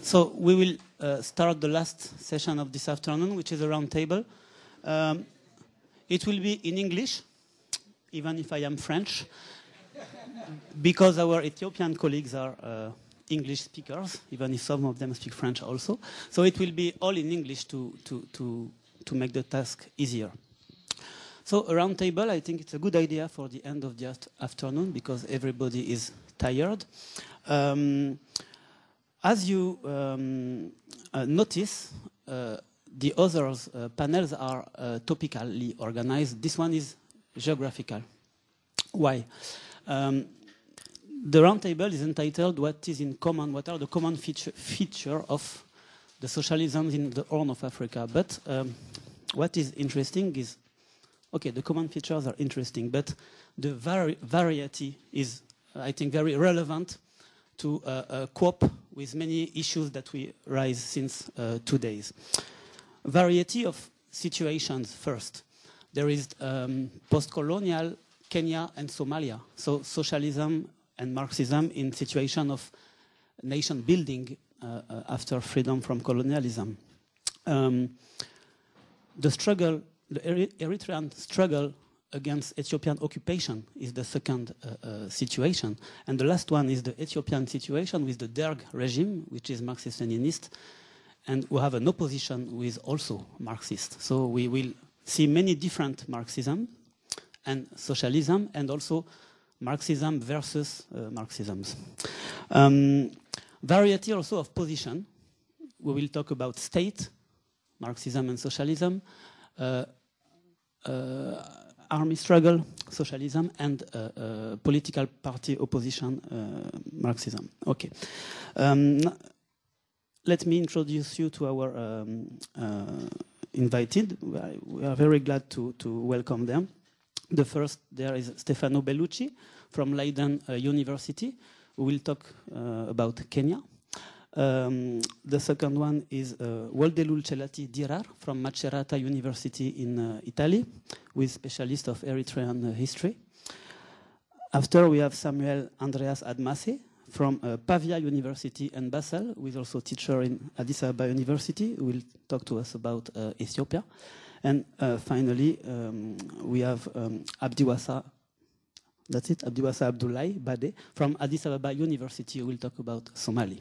So we will start the last session of this afternoon, which is a round table. It will be in English, even if I am French, because our Ethiopian colleagues are English speakers, even if some of them speak French also. So it will be all in English to make the task easier. So a round table, I think it's a good idea for the end of the afternoon because everybody is tired. As you notice, the others panels are topically organized. This one is geographical. Why? The roundtable is entitled "What is in common? What are the common feature of the socialism in the Horn of Africa?" But what is interesting is, okay, the common features are interesting, but the variety is, I think, very relevant to cope with many issues that we raise since 2 days. Variety of situations first. There is post-colonial Kenya and Somalia. So socialism and Marxism in situation of nation building after freedom from colonialism. The struggle, the Eritrean struggle against Ethiopian occupation is the second situation. And the last one is the Ethiopian situation with the Derg regime, which is Marxist-Leninist, and we have an opposition with also Marxist. So we will see many different Marxism and socialism, and also Marxism versus Marxisms. Variety also of position. We will talk about state, Marxism and socialism, army struggle, socialism, and political party opposition, Marxism. Okay. Let me introduce you to our invited. We are very glad to welcome them. The first there is Stefano Bellucci from Leiden University, who will talk about Kenya. The second one is Woldelul Celati Dirar from Macerata University in Italy, with specialist of Eritrean history. After we have Samuel Andreas Admase from Pavia University in Basel, who is also teacher in Addis Ababa University, who will talk to us about Ethiopia. And finally, we have Abdiwasa, that's it, Abdiwasa Abdullahi Bade from Addis Ababa University, who will talk about Somali.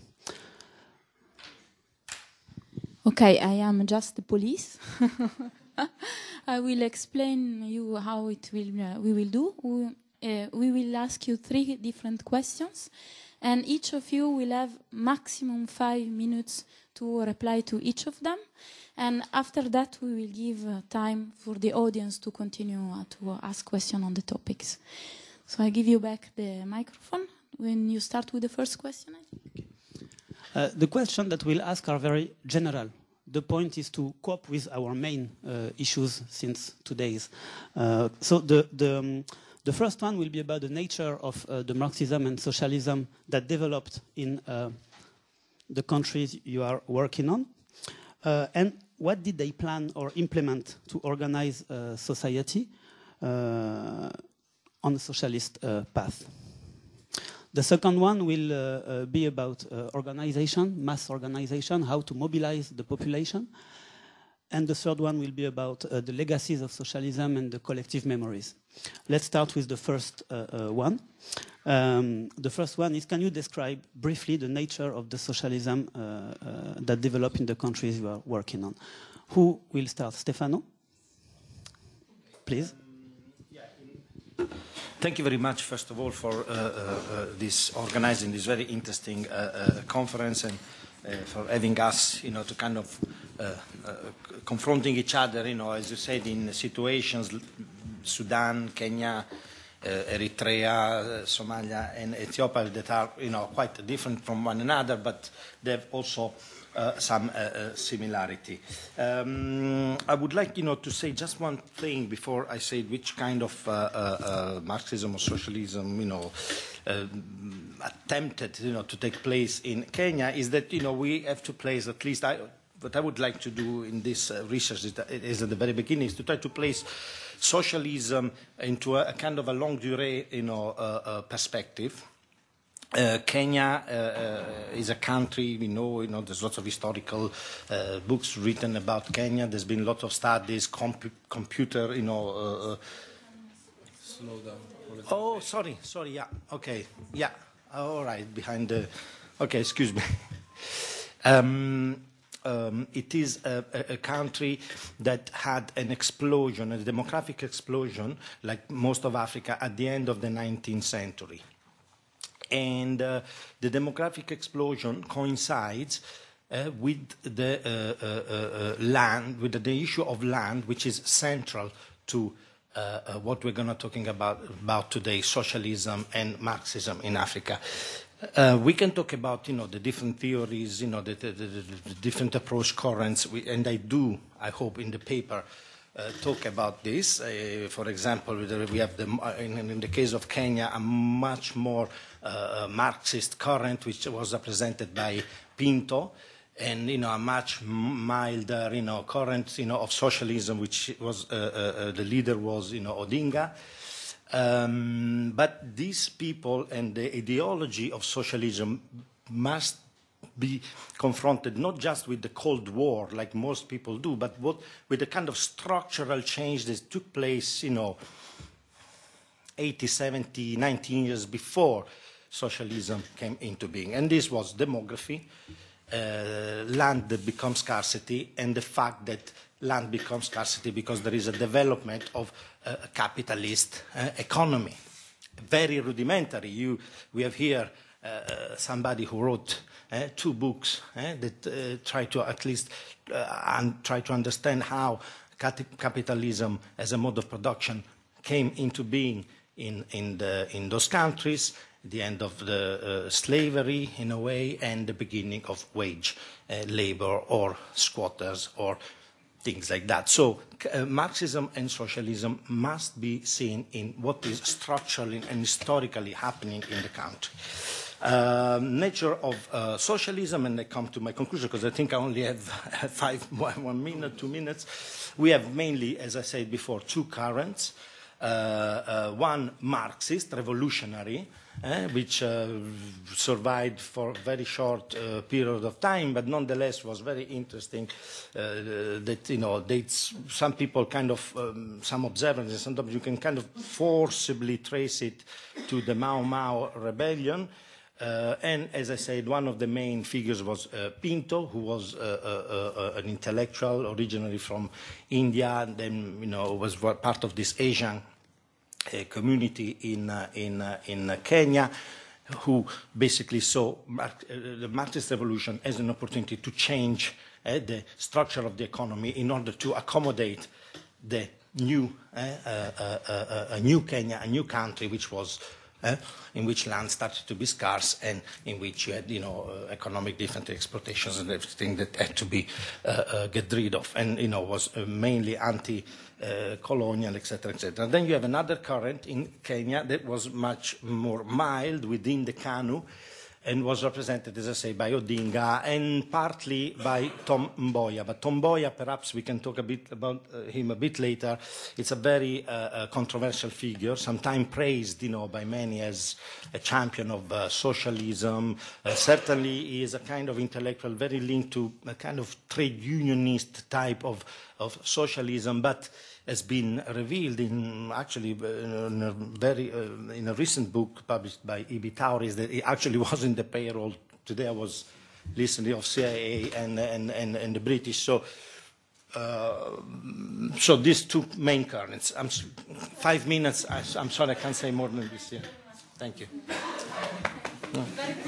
Okay, I am just the police. I will explain you how it will. We will do. We will ask you 3 different questions, and each of you will have maximum 5 minutes to reply to each of them. And after that, we will give time for the audience to continue to ask questions on the topics. So I give you back the microphone when you start with the first question, I think. The questions that we'll ask are very general. The point is to cope with our main issues since 2 days. So the first one will be about the nature of the Marxism and socialism that developed in the countries you are working on. And what did they plan or implement to organize society on the socialist path? The second one will be about organization, mass organization, how to mobilize the population. And the third one will be about the legacies of socialism and the collective memories. Let's start with the first one. The first one is, can you describe briefly the nature of the socialism that developed in the countries you are working on? Who will start? Stefano? Please. Thank you very much, first of all, for this organizing this very interesting conference and for having us, to kind of confronting each other, as you said, in situations, Sudan, Kenya, Eritrea, Somalia, and Ethiopia that are, quite different from one another, but they have also some similarity. I would like, to say just one thing before I say which kind of Marxism or socialism, attempted, to take place in Kenya is that, we have to place at least, what I would like to do in this research is at the very beginning is to try to place socialism into a kind of a longue durée, perspective. Kenya is a country, we know, there's lots of historical books written about Kenya. There's been lots of studies, computer, Slow down. Oh, sorry, yeah, okay, yeah, all right, behind the, okay, excuse me. It is a country that had an explosion, a demographic explosion, like most of Africa, at the end of the 19th century. And the demographic explosion coincides with the land, with the issue of land, which is central to what we're going to talking about today, socialism and Marxism in Africa. We can talk about, the different theories, the different approach currents, and I hope in the paper, talk about this. For example, we have, in the case of Kenya, a much more Marxist current, which was represented by Pinto, and a much milder current of socialism, which was the leader was Odinga. But these people and the ideology of socialism must be confronted not just with the Cold War, like most people do, but with the kind of structural change that took place, 80, 70, 19 years before socialism came into being. And this was demography, land that becomes scarcity, and the fact that land becomes scarcity because there is a development of a capitalist economy. Very rudimentary. We have here somebody who wrote 2 books that try to at least try to understand how capitalism as a mode of production came into being in those countries, the end of the slavery in a way, and the beginning of wage labor or squatters or things like that. So Marxism and socialism must be seen in what is structurally and historically happening in the country. Nature of socialism, and I come to my conclusion because I think I only have 1 minute, 2 minutes. We have mainly, as I said before, 2 currents. One Marxist, revolutionary, which survived for a very short period of time, but nonetheless was very interesting. Some people kind of, some observers, and sometimes you can kind of forcibly trace it to the Mau Mau rebellion. And as I said, one of the main figures was Pinto, who was an intellectual originally from India, and then was part of this Asian community in Kenya, who basically saw the Marxist revolution as an opportunity to change the structure of the economy in order to accommodate the new Kenya, a new country, which was in which land started to be scarce and in which you had, economic different exploitations and everything that had to be get rid of, and was mainly anti-colonial, etc., etc. And then you have another current in Kenya that was much more mild within the KANU, and was represented, as I say, by Odinga and partly by Tom Mboya. But Tom Mboya, perhaps we can talk a bit about him a bit later. It's a very controversial figure, sometimes praised, by many as a champion of socialism. Certainly, he is a kind of intellectual, very linked to a kind of trade unionist type of socialism, but has been revealed in a recent book published by E.B. Tauris that it actually was in the payroll. Today I was listening of CIA and the British. So these 2 main currents. 5 minutes. I'm sorry, I can't say more than this. Yeah. Thank you. No.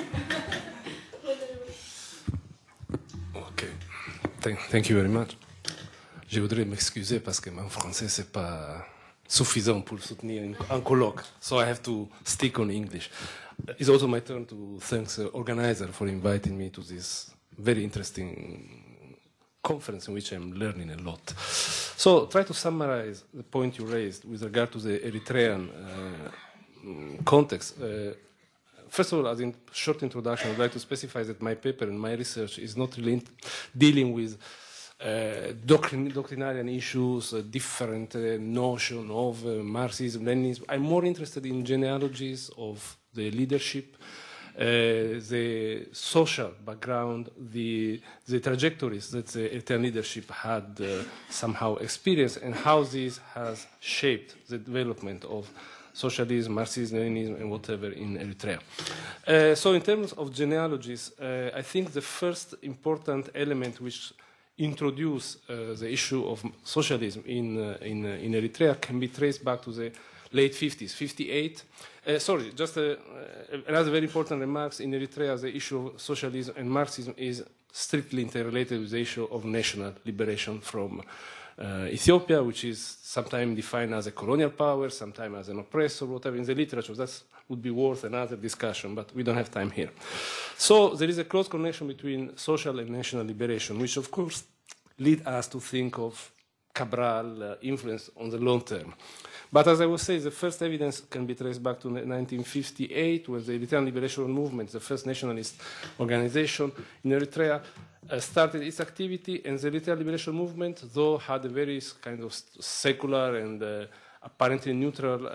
Okay. Thank you very much. Je voudrais m'excuser parce que mon français c'est pas suffisant pour soutenir un colloque, so I have to stick on English. It's also my turn to thank the organizer for inviting me to this very interesting conference in which I'm learning a lot. So try to summarize the point you raised with regard to the Eritrean context. First of all, as a short introduction, I'd like to specify that my paper and my research is not really dealing with doctrinarian issues, different notion of Marxism, Leninism. I'm more interested in genealogies of the leadership the social background, the trajectories that the Eritrean leadership had somehow experienced, and how this has shaped the development of socialism, Marxism, Leninism, and whatever in Eritrea. So in terms of genealogies, I think the first important element which introduced the issue of socialism in Eritrea can be traced back to the late 50s, 58. Another very important remark. In Eritrea, the issue of socialism and Marxism is strictly interrelated with the issue of national liberation from Ethiopia, which is sometimes defined as a colonial power, sometimes as an oppressor, whatever. In the literature, that would be worth another discussion, but we don't have time here. So there is a close connection between social and national liberation, which of course lead us to think of Cabral influence on the long term. But as I was saying, the first evidence can be traced back to 1958, when the Eritrean Liberation Movement, the first nationalist organization in Eritrea, started its activity, and the Eritrean Liberation Movement, though had a very kind of secular and apparently neutral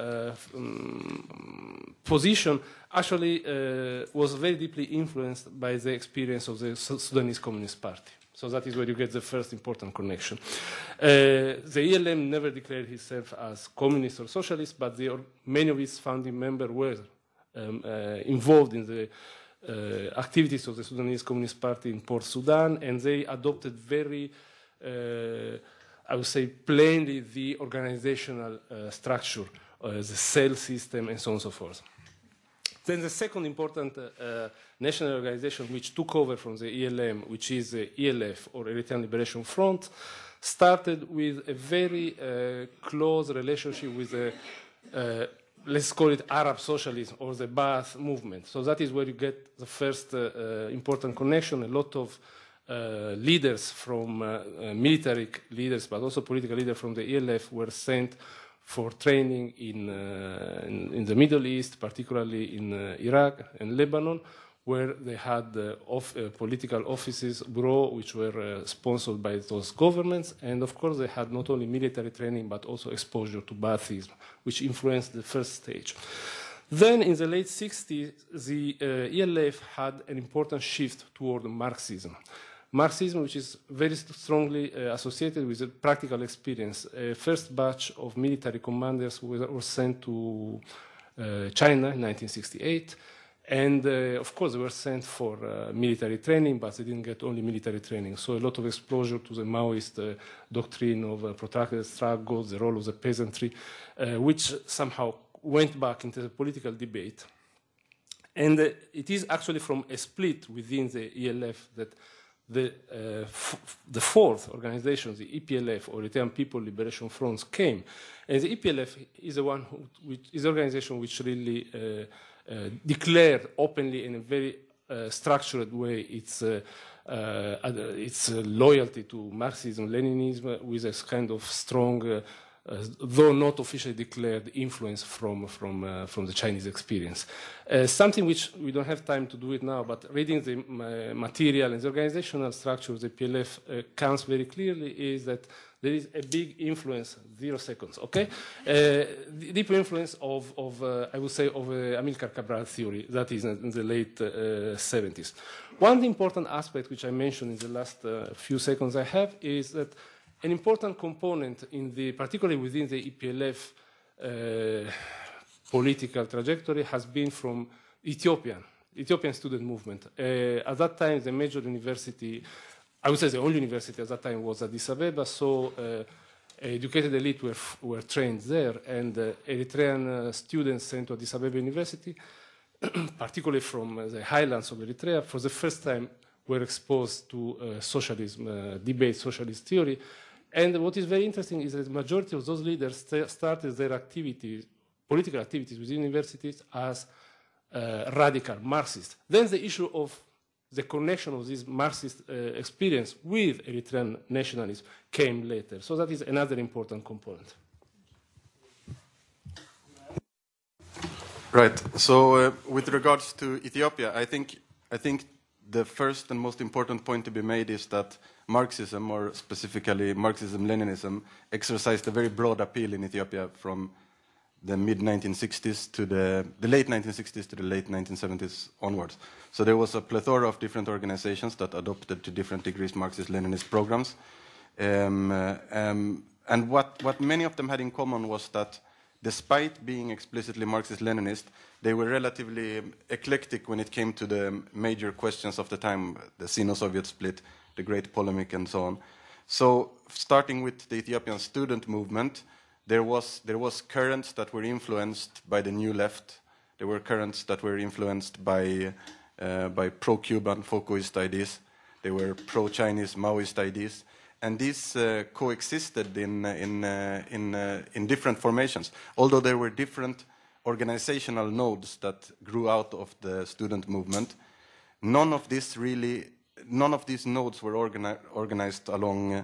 position, actually was very deeply influenced by the experience of the Sudanese Communist Party. So that is where you get the first important connection. The ELM never declared itself as communist or socialist, but many of its founding members were involved in the activities of the Sudanese Communist Party in Port Sudan, and they adopted very, I would say, plainly the organizational structure, the cell system, and so on and so forth. Then the second important national organization which took over from the ELM, which is the ELF, or Eritrean Liberation Front, started with a very close relationship with the let's call it Arab socialism or the Ba'ath movement. So that is where you get the first important connection. A lot of leaders from military leaders, but also political leaders from the ELF were sent for training in the Middle East, particularly in Iraq and Lebanon, where they had political offices, bureaux, which were sponsored by those governments. And of course, they had not only military training, but also exposure to Baathism, which influenced the first stage. Then in the late 60s, the ELF had an important shift toward Marxism. Marxism, which is very strongly associated with a practical experience. First batch of military commanders were sent to China in 1968. And of course, they were sent for military training, but they didn't get only military training. So a lot of exposure to the Maoist doctrine of protracted struggle, the role of the peasantry, which somehow went back into the political debate. And it is actually from a split within the ELF that the fourth organization, the EPLF, or Eritrean People Liberation Front, came. And the EPLF is the one which is the organization which really declared openly in a very structured way its loyalty to Marxism, Leninism, with a kind of strong, though not officially declared, influence from the Chinese experience. Something which we don't have time to do it now, but reading the material and the organizational structure of the PLF comes very clearly, is that there is a big influence, 0 seconds, okay? Deep influence of I would say, of Amilcar Cabral theory, that is in the late 70s. One important aspect which I mentioned in the last few seconds I have is that an important component, particularly within the EPLF political trajectory, has been from Ethiopian student movement. At that time, the major university, I would say the only university at that time, was Addis Ababa, so educated elite were trained there, and Eritrean students sent to Addis Ababa University, particularly from the highlands of Eritrea, for the first time were exposed to socialism debate, socialist theory. And what is very interesting is that the majority of those leaders started their activities, political activities within universities, as radical Marxist. Then the issue of the connection of this Marxist experience with Eritrean nationalism came later. So that is another important component. Right. So with regards to Ethiopia, I think the first and most important point to be made is that Marxism, or specifically Marxism-Leninism, exercised a very broad appeal in Ethiopia from the mid-1960s to the late 1960s to the late 1970s onwards. So there was a plethora of different organizations that adopted to different degrees Marxist-Leninist programs. And what many of them had in common was that despite being explicitly Marxist-Leninist, they were relatively eclectic when it came to the major questions of the time, the Sino-Soviet split, the Great Polemic, and so on. So starting with the Ethiopian student movement, there was currents that were influenced by the New Left. There were currents that were influenced by pro-Cuban Foucaultist ideas. They were pro-Chinese Maoist ideas. And these coexisted in different formations. Although there were different organizational nodes that grew out of the student movement, none of these nodes were organized along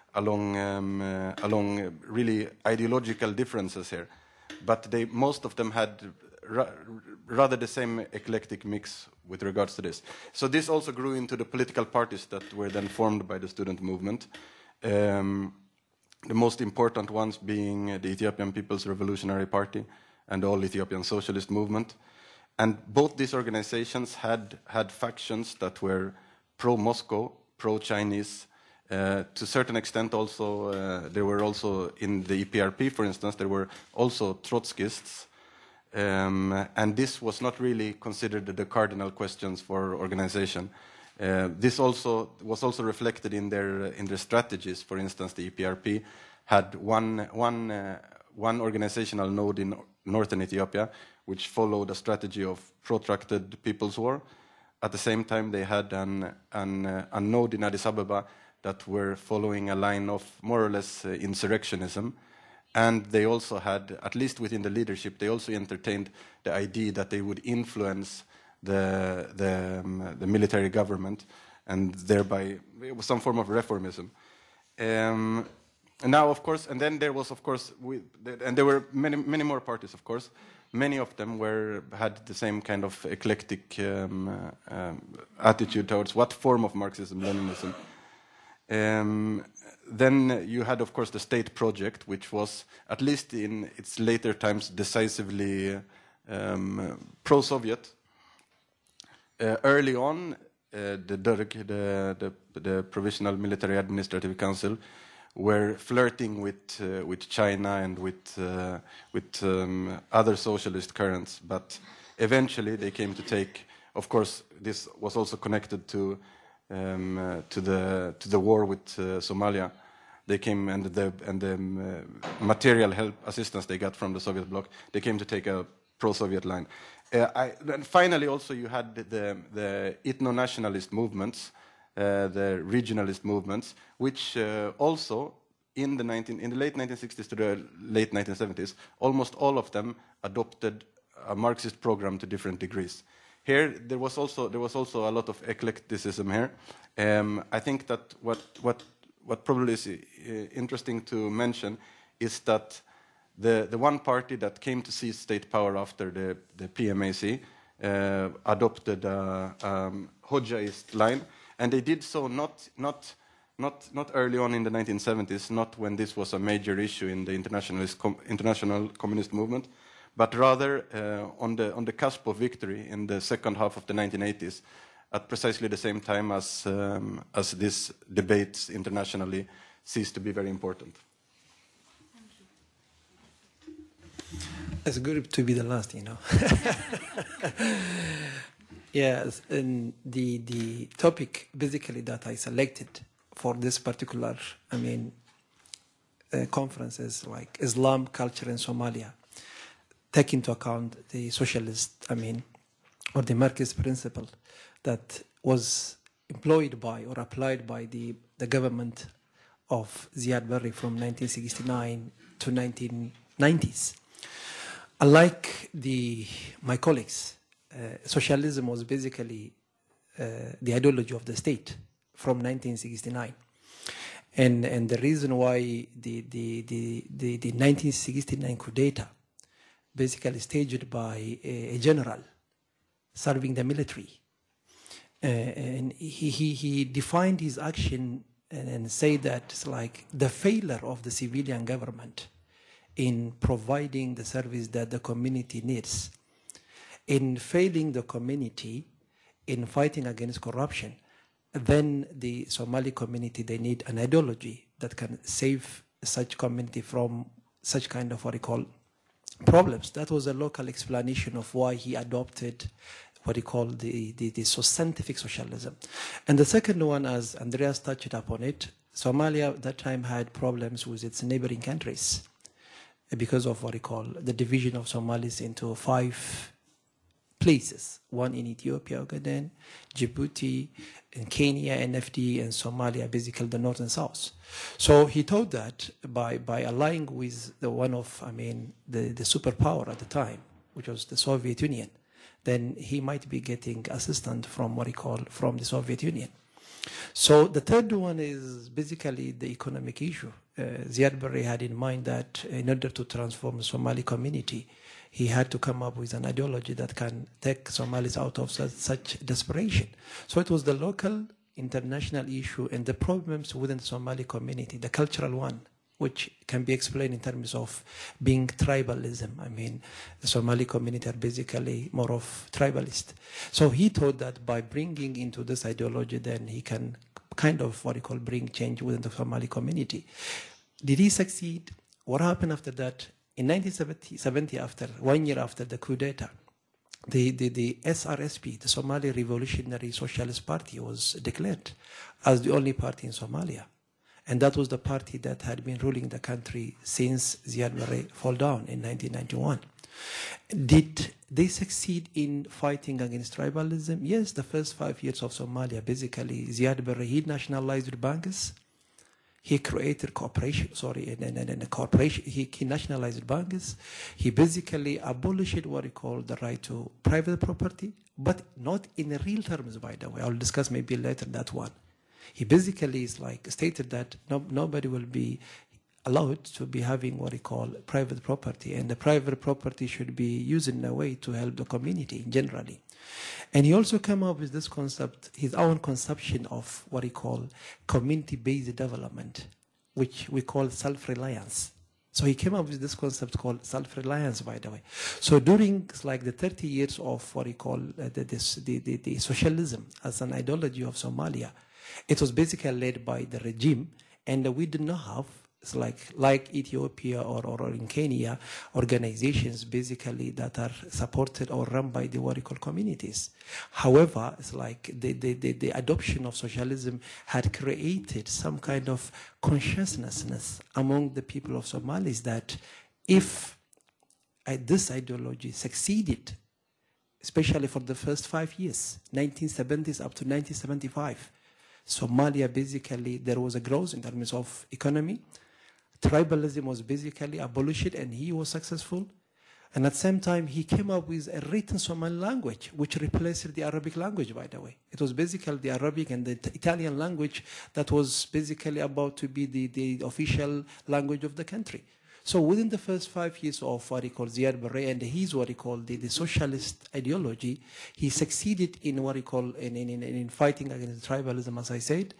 really ideological differences here. But most of them had rather the same eclectic mix with regards to this. So this also grew into the political parties that were then formed by the student movement. The most important ones being the Ethiopian People's Revolutionary Party and the All Ethiopian Socialist Movement. And both these organizations had factions that were pro-Moscow, pro-Chinese. To a certain extent also, there were also in the EPRP, for instance, there were also Trotskyists. And this was not really considered the cardinal questions for organization. This also was also reflected in their strategies. For instance, the EPRP had one organizational node in northern Ethiopia, which followed a strategy of protracted people's war. At the same time, they had a node in Addis Ababa that were following a line of more or less insurrectionism. And they also had, at least within the leadership, they also entertained the idea that they would influence the military government, and thereby it was some form of reformism. And now, of course, and then there was, of course, and there were many more parties, of course. Many of them had the same kind of eclectic attitude towards what form of Marxism-Leninism. Then you had, of course, the State Project, which was, at least in its later times, decisively pro-Soviet. Early on, the DERG, the Provisional Military Administrative Council, were flirting with China and with other socialist currents, but eventually they came to take. Of course, this was also connected to the war with Somalia. They came and the material help assistance they got from the Soviet bloc. They came to take a pro-Soviet line. And finally, also you had the ethno-nationalist movements, the regionalist movements, which also in the late 1960s to the late 1970s, almost all of them adopted a Marxist program to different degrees. Here, there was also a lot of eclecticism here. I think that what probably is interesting to mention is that the one party that came to seize state power after the PMAC adopted a Hoxhaist line, and they did so not early on in the 1970s, not when this was a major issue in the international communist movement, but rather on the cusp of victory in the second half of the 1980s, at precisely the same time as these debates internationally ceased to be very important. It's good to be the last, you know. Yes, and the topic basically that I selected for this particular, conference is like Islam, culture in Somalia. Take into account the socialist, or the Marxist principle that was employed by or applied by the government of Ziad Barre from 1969 to 1990s. Unlike my colleagues, socialism was basically the ideology of the state from 1969. And the reason why the 1969 coup d'etat, basically staged by a general serving the military, and he defined his action and said that it's like the failure of the civilian government in providing the service that the community needs. In failing the community in fighting against corruption, then the Somali community, they need an ideology that can save such community from such kind of what we call problems. That was a local explanation of why he adopted what he called the scientific socialism. And the second one, as Andreas touched upon it, Somalia at that time had problems with its neighboring countries because of what he called the division of Somalis into 5 places, one in Ethiopia, Ogaden, Djibouti, and Kenya, NFD, and Somalia, basically the north and south. So he thought that by allying with the superpower at the time, which was the Soviet Union, then he might be getting assistance from what he called from the Soviet Union. So the third one is basically the economic issue. Ziad Barre had in mind that in order to transform the Somali community, he had to come up with an ideology that can take Somalis out of such desperation. So it was the local, international issue and the problems within the Somali community, the cultural one, which can be explained in terms of being tribalism. I mean, the Somali community are basically more of tribalist. So he thought that by bringing into this ideology, then he can kind of what he call bring change within the Somali community. Did he succeed? What happened after that? In 1970, after 1 year after the coup d'etat, the SRSP, the Somali Revolutionary Socialist Party, was declared as the only party in Somalia. And that was the party that had been ruling the country since Ziad Barre fell down in 1991. Did they succeed in fighting against tribalism? Yes, the first 5 years of Somalia, basically, Ziad Barre, he nationalized banks. He created corporation, he nationalized banks. He basically abolished what he called the right to private property, but not in real terms, by the way. I'll discuss maybe later that one. He basically is like stated that nobody will be allowed to be having what he call private property, and the private property should be used in a way to help the community generally. And he also came up with this concept, his own conception of what he called community-based development, which we call self-reliance. So he came up with this concept called self-reliance, by the way. So during like the 30 years of what he called the socialism as an ideology of Somalia, it was basically led by the regime, and we did not have, it's like Ethiopia or in Kenya, organizations basically that are supported or run by the what we call communities. However, it's like the adoption of socialism had created some kind of consciousness among the people of Somalis that if this ideology succeeded, especially for the first 5 years, 1970s up to 1975, Somalia basically, there was a growth in terms of economy. Tribalism was basically abolished, and he was successful. And at the same time, he came up with a written Somali language, which replaced the Arabic language, by the way. It was basically the Arabic and the Italian language that was basically about to be the official language of the country. So within the first 5 years of what he called Ziad Barre and his what he called the socialist ideology, he succeeded in what he called in fighting against tribalism, as I said,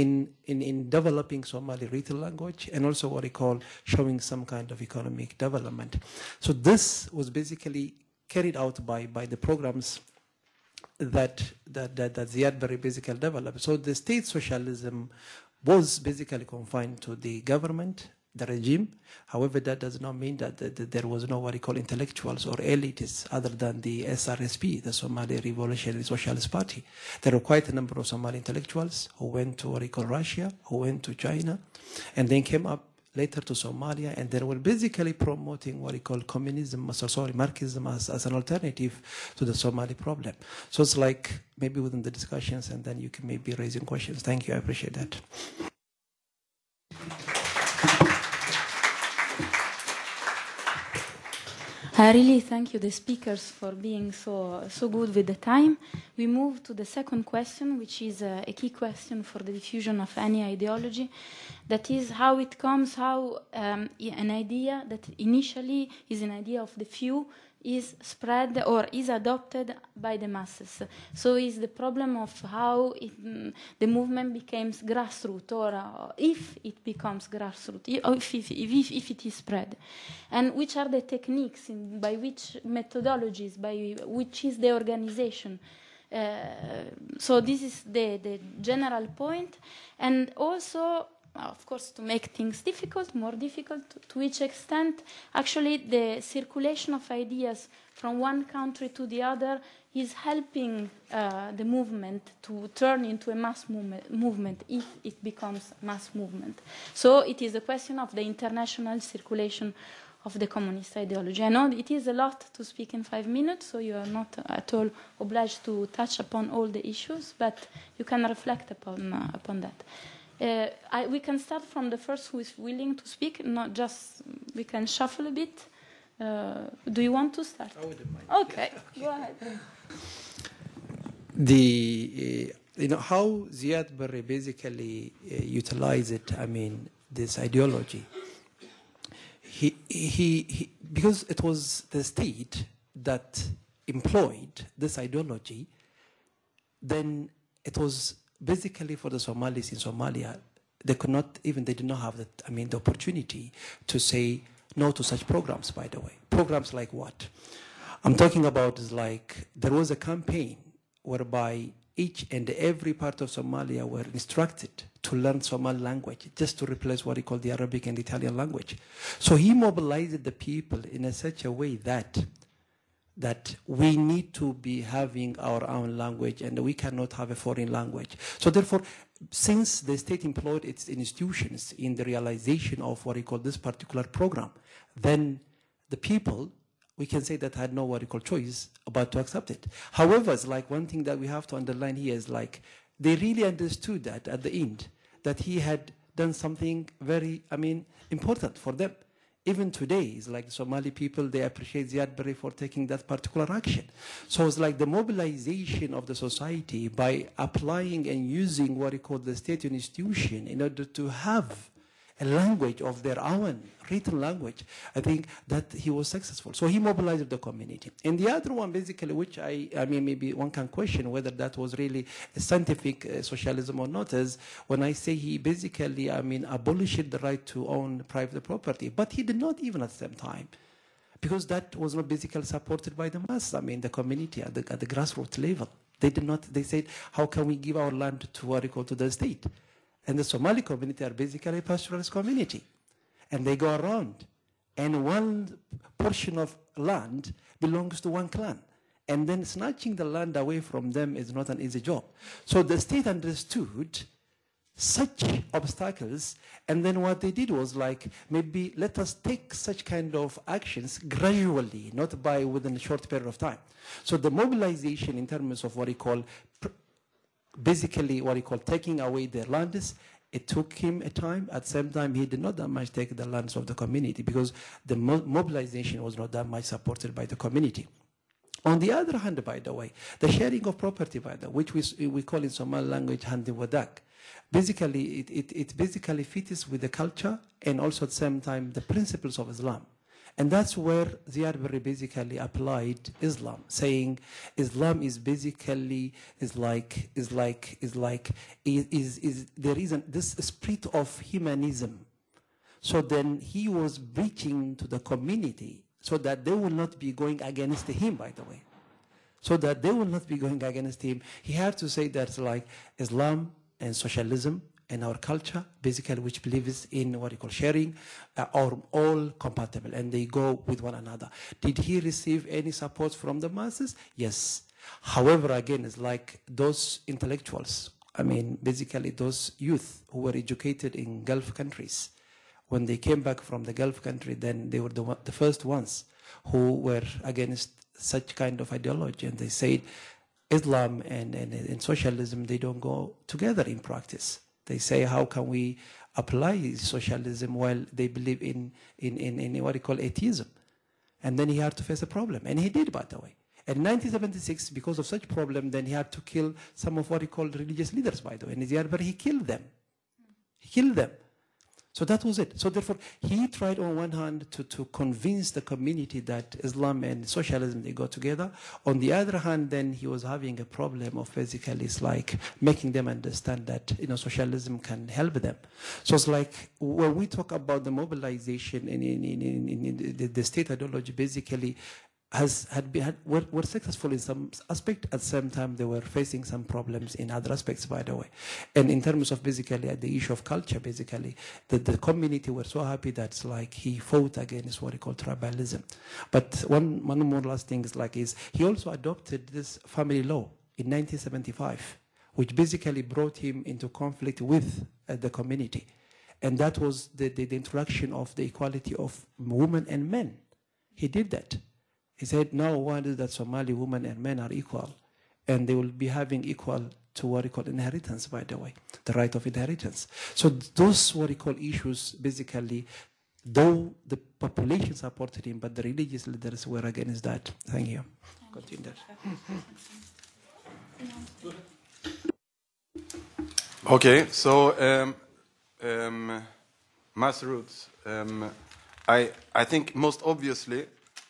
in developing Somali written language, and also what he called showing some kind of economic development. So this was basically carried out by the programs that Ziad Barre basically developed. So the state socialism was basically confined to the government, the regime. However, that does not mean that there was no what we call intellectuals or elites other than the SRSP, the Somali Revolutionary Socialist Party. There were quite a number of Somali intellectuals who went to what we call Russia, who went to China, and then came up later to Somalia, and they were basically promoting what we call communism, Marxism as an alternative to the Somali problem. So it's like maybe within the discussions, and then you can maybe raising questions. Thank you, I appreciate that. I really thank you, the speakers, for being so good with the time. We move to the second question, which is a key question for the diffusion of any ideology. That is how it comes, how an idea that initially is an idea of the few is spread or is adopted by the masses. So it's the problem of how the movement becomes grassroots, or if it becomes grassroots, or if it is spread. And which are the techniques, by which methodologies, by which is the organization. So this is the general point. And also, of course, to make things more difficult, to which extent actually the circulation of ideas from one country to the other is helping the movement to turn into a mass movement if it becomes mass movement. So it is a question of the international circulation of the communist ideology. I know it is a lot to speak in 5 minutes, so you are not at all obliged to touch upon all the issues, but you can reflect upon that. We can start from the first who is willing to speak, not just, we can shuffle a bit. Do you want to start? I wouldn't mind. Okay, go ahead. How Ziad Barre basically utilized, this ideology. He because it was the state that employed this ideology, then it was basically for the Somalis in Somalia, they did not have the opportunity to say no to such programs, by the way. Programs like what? I'm talking about is like, there was a campaign whereby each and every part of Somalia were instructed to learn Somali language, just to replace what he called the Arabic and Italian language. So he mobilized the people in such a way that we need to be having our own language and we cannot have a foreign language. So therefore, since the state employed its institutions in the realization of what he called this particular program, then the people, we can say that had no what he called choice but to accept it. However, it's like one thing that we have to underline here is like, they really understood that at the end, that he had done something very, important for them. Even today, it's like Somali people, they appreciate Ziad Barre for taking that particular action. So it's like the mobilization of the society by applying and using what we call the state institution in order to have a language of their own, written language. I think that he was successful. So he mobilized the community. And the other one, basically, which maybe one can question whether that was really a scientific socialism or not, is when I say he basically, abolished the right to own private property. But he did not even at the same time, because that was not basically supported by the mass, the community at the grassroots level. They did not, they said, how can we give our land to what we call to the state? And the Somali community are basically a pastoralist community. And they go around. And one portion of land belongs to one clan. And then snatching the land away from them is not an easy job. So the state understood such obstacles. And then what they did was like, maybe let us take such kind of actions gradually, not by within a short period of time. So the mobilization in terms of what we call basically what he called taking away their lands, it took him a time. At the same time, he did not that much take the lands of the community because the mobilization was not that much supported by the community. On the other hand, by the way, the sharing of property, by the way, which we call in Somali language handi wadak, basically it basically fits with the culture and also at the same time the principles of Islam. And that's where Ziad Barre basically applied Islam, saying Islam is basically there is this spirit of humanism. So then he was preaching to the community so that they will not be going against him, by the way. So that they will not be going against him. He had to say that like Islam and socialism and our culture, basically, which believes in what you call sharing, are all compatible, and they go with one another. Did he receive any support from the masses? Yes. However, again, it's like those intellectuals, basically those youth who were educated in Gulf countries, when they came back from the Gulf country, then they were the first ones who were against such kind of ideology, and they said Islam and socialism, they don't go together in practice. They say, how can we apply socialism while they believe in what you call atheism? And then he had to face a problem. And he did, by the way. In 1976, because of such problem, then he had to kill some of what he called religious leaders, by the way. And Ziad Barre, he killed them. He killed them. So that was it. So therefore, he tried on one hand to convince the community that Islam and socialism, they go together. On the other hand, then he was having a problem of basically, it's like making them understand that, you know, socialism can help them. So it's like when we talk about the mobilization in the state ideology, basically, were successful in some aspect. At the same time, they were facing some problems in other aspects, by the way. And in terms of basically the issue of culture, basically, the community were so happy that it's like he fought against what he called tribalism. But one more last thing is he also adopted this family law in 1975, which basically brought him into conflict with the community. And that was the introduction of the equality of women and men. He did that. He said, now one is that Somali women and men are equal, and they will be having equal to what he called inheritance, by the way, the right of inheritance. So those what he called issues, basically, though the population supported him, but the religious leaders were against that. Thank you. Continue. Okay, so mass roots. I think most obviously,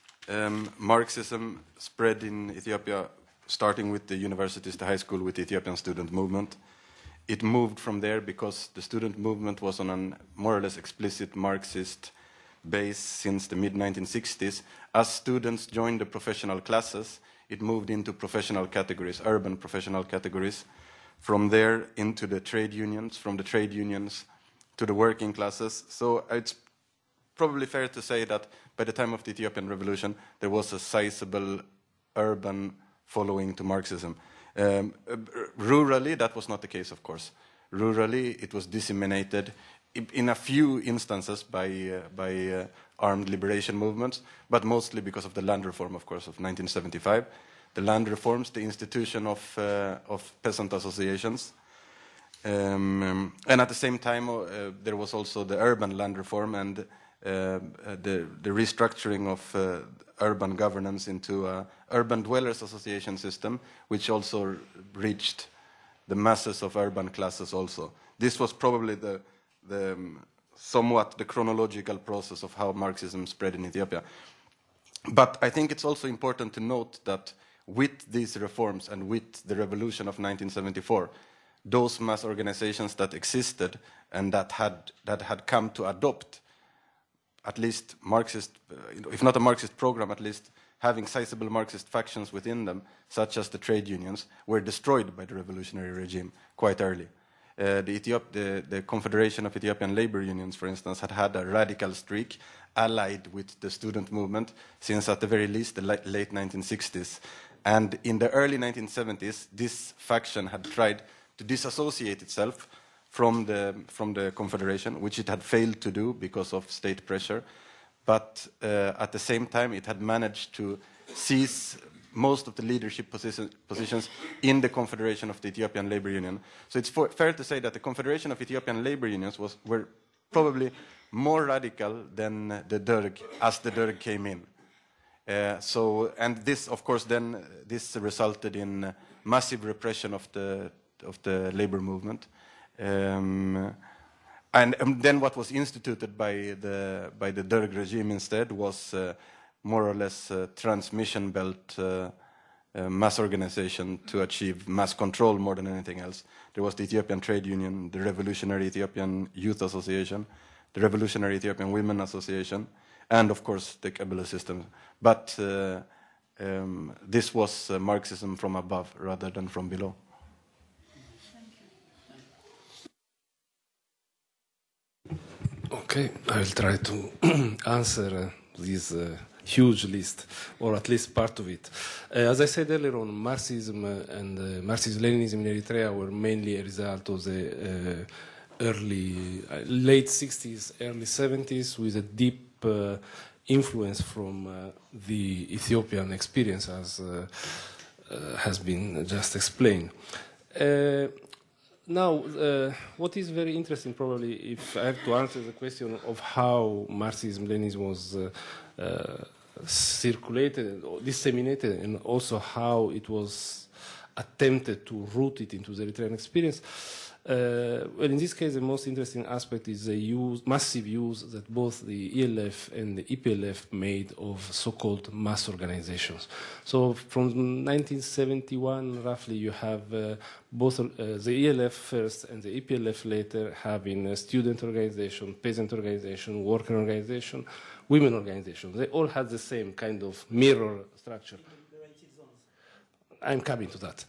Marxism spread in Ethiopia, starting with the universities, the high school, with the Ethiopian student movement. It moved from there because the student movement was on a more or less explicit Marxist base since the mid-1960s. As students joined the professional classes, it moved into professional categories, urban professional categories. From there into the trade unions, from the trade unions to the working classes. So it's probably fair to say that by the time of the Ethiopian Revolution, there was a sizable urban following to Marxism. Rurally, that was not the case, of course. Rurally, it was disseminated in a few instances by armed liberation movements, but mostly because of the land reform, of course, of 1975. The land reforms, the institution of peasant associations. And at the same time, there was also the urban land reform and the restructuring of urban governance into an urban dwellers association system, which also reached the masses of urban classes also. This was probably somewhat the chronological process of how Marxism spread in Ethiopia. But I think it's also important to note that with these reforms and with the revolution of 1974, those mass organizations that existed and that had come to adopt at least Marxist, if not a Marxist program, at least having sizable Marxist factions within them, such as the trade unions, were destroyed by the revolutionary regime quite early. The Confederation of Ethiopian Labor Unions, for instance, had a radical streak allied with the student movement since at the very least the late 1960s. And in the early 1970s, this faction had tried to disassociate itself from the Confederation, which it had failed to do because of state pressure. But at the same time, it had managed to seize most of the leadership positions in the Confederation of the Ethiopian Labor Union. So it's fair to say that the Confederation of Ethiopian Labor Unions were probably more radical than the Derg, as the Derg came in. And this, of course, then this resulted in massive repression of the labor movement. And then what was instituted by the Derg regime instead was more or less transmission belt mass organization to achieve mass control more than anything else. There was the Ethiopian Trade Union, the Revolutionary Ethiopian Youth Association, the Revolutionary Ethiopian Women Association, and of course the Kabila system. But this was Marxism from above rather than from below. Okay, I will try to answer this huge list, or at least part of it. As I said earlier on, Marxism and Marxism-Leninism in Eritrea were mainly a result of the late 60s, early 70s, with a deep influence from the Ethiopian experience, as has been just explained. Now, what is very interesting, probably, if I have to answer the question of how Marxism-Leninism was circulated or disseminated, and also how it was attempted to root it into the Eritrean experience, Well, in this case, the most interesting aspect is the massive use that both the ELF and the EPLF made of so-called mass organizations. So from 1971, roughly, you have both the ELF first and the EPLF later having a student organization, peasant organization, worker organization, women organization. They all had the same kind of mirror structure. I'm coming to that.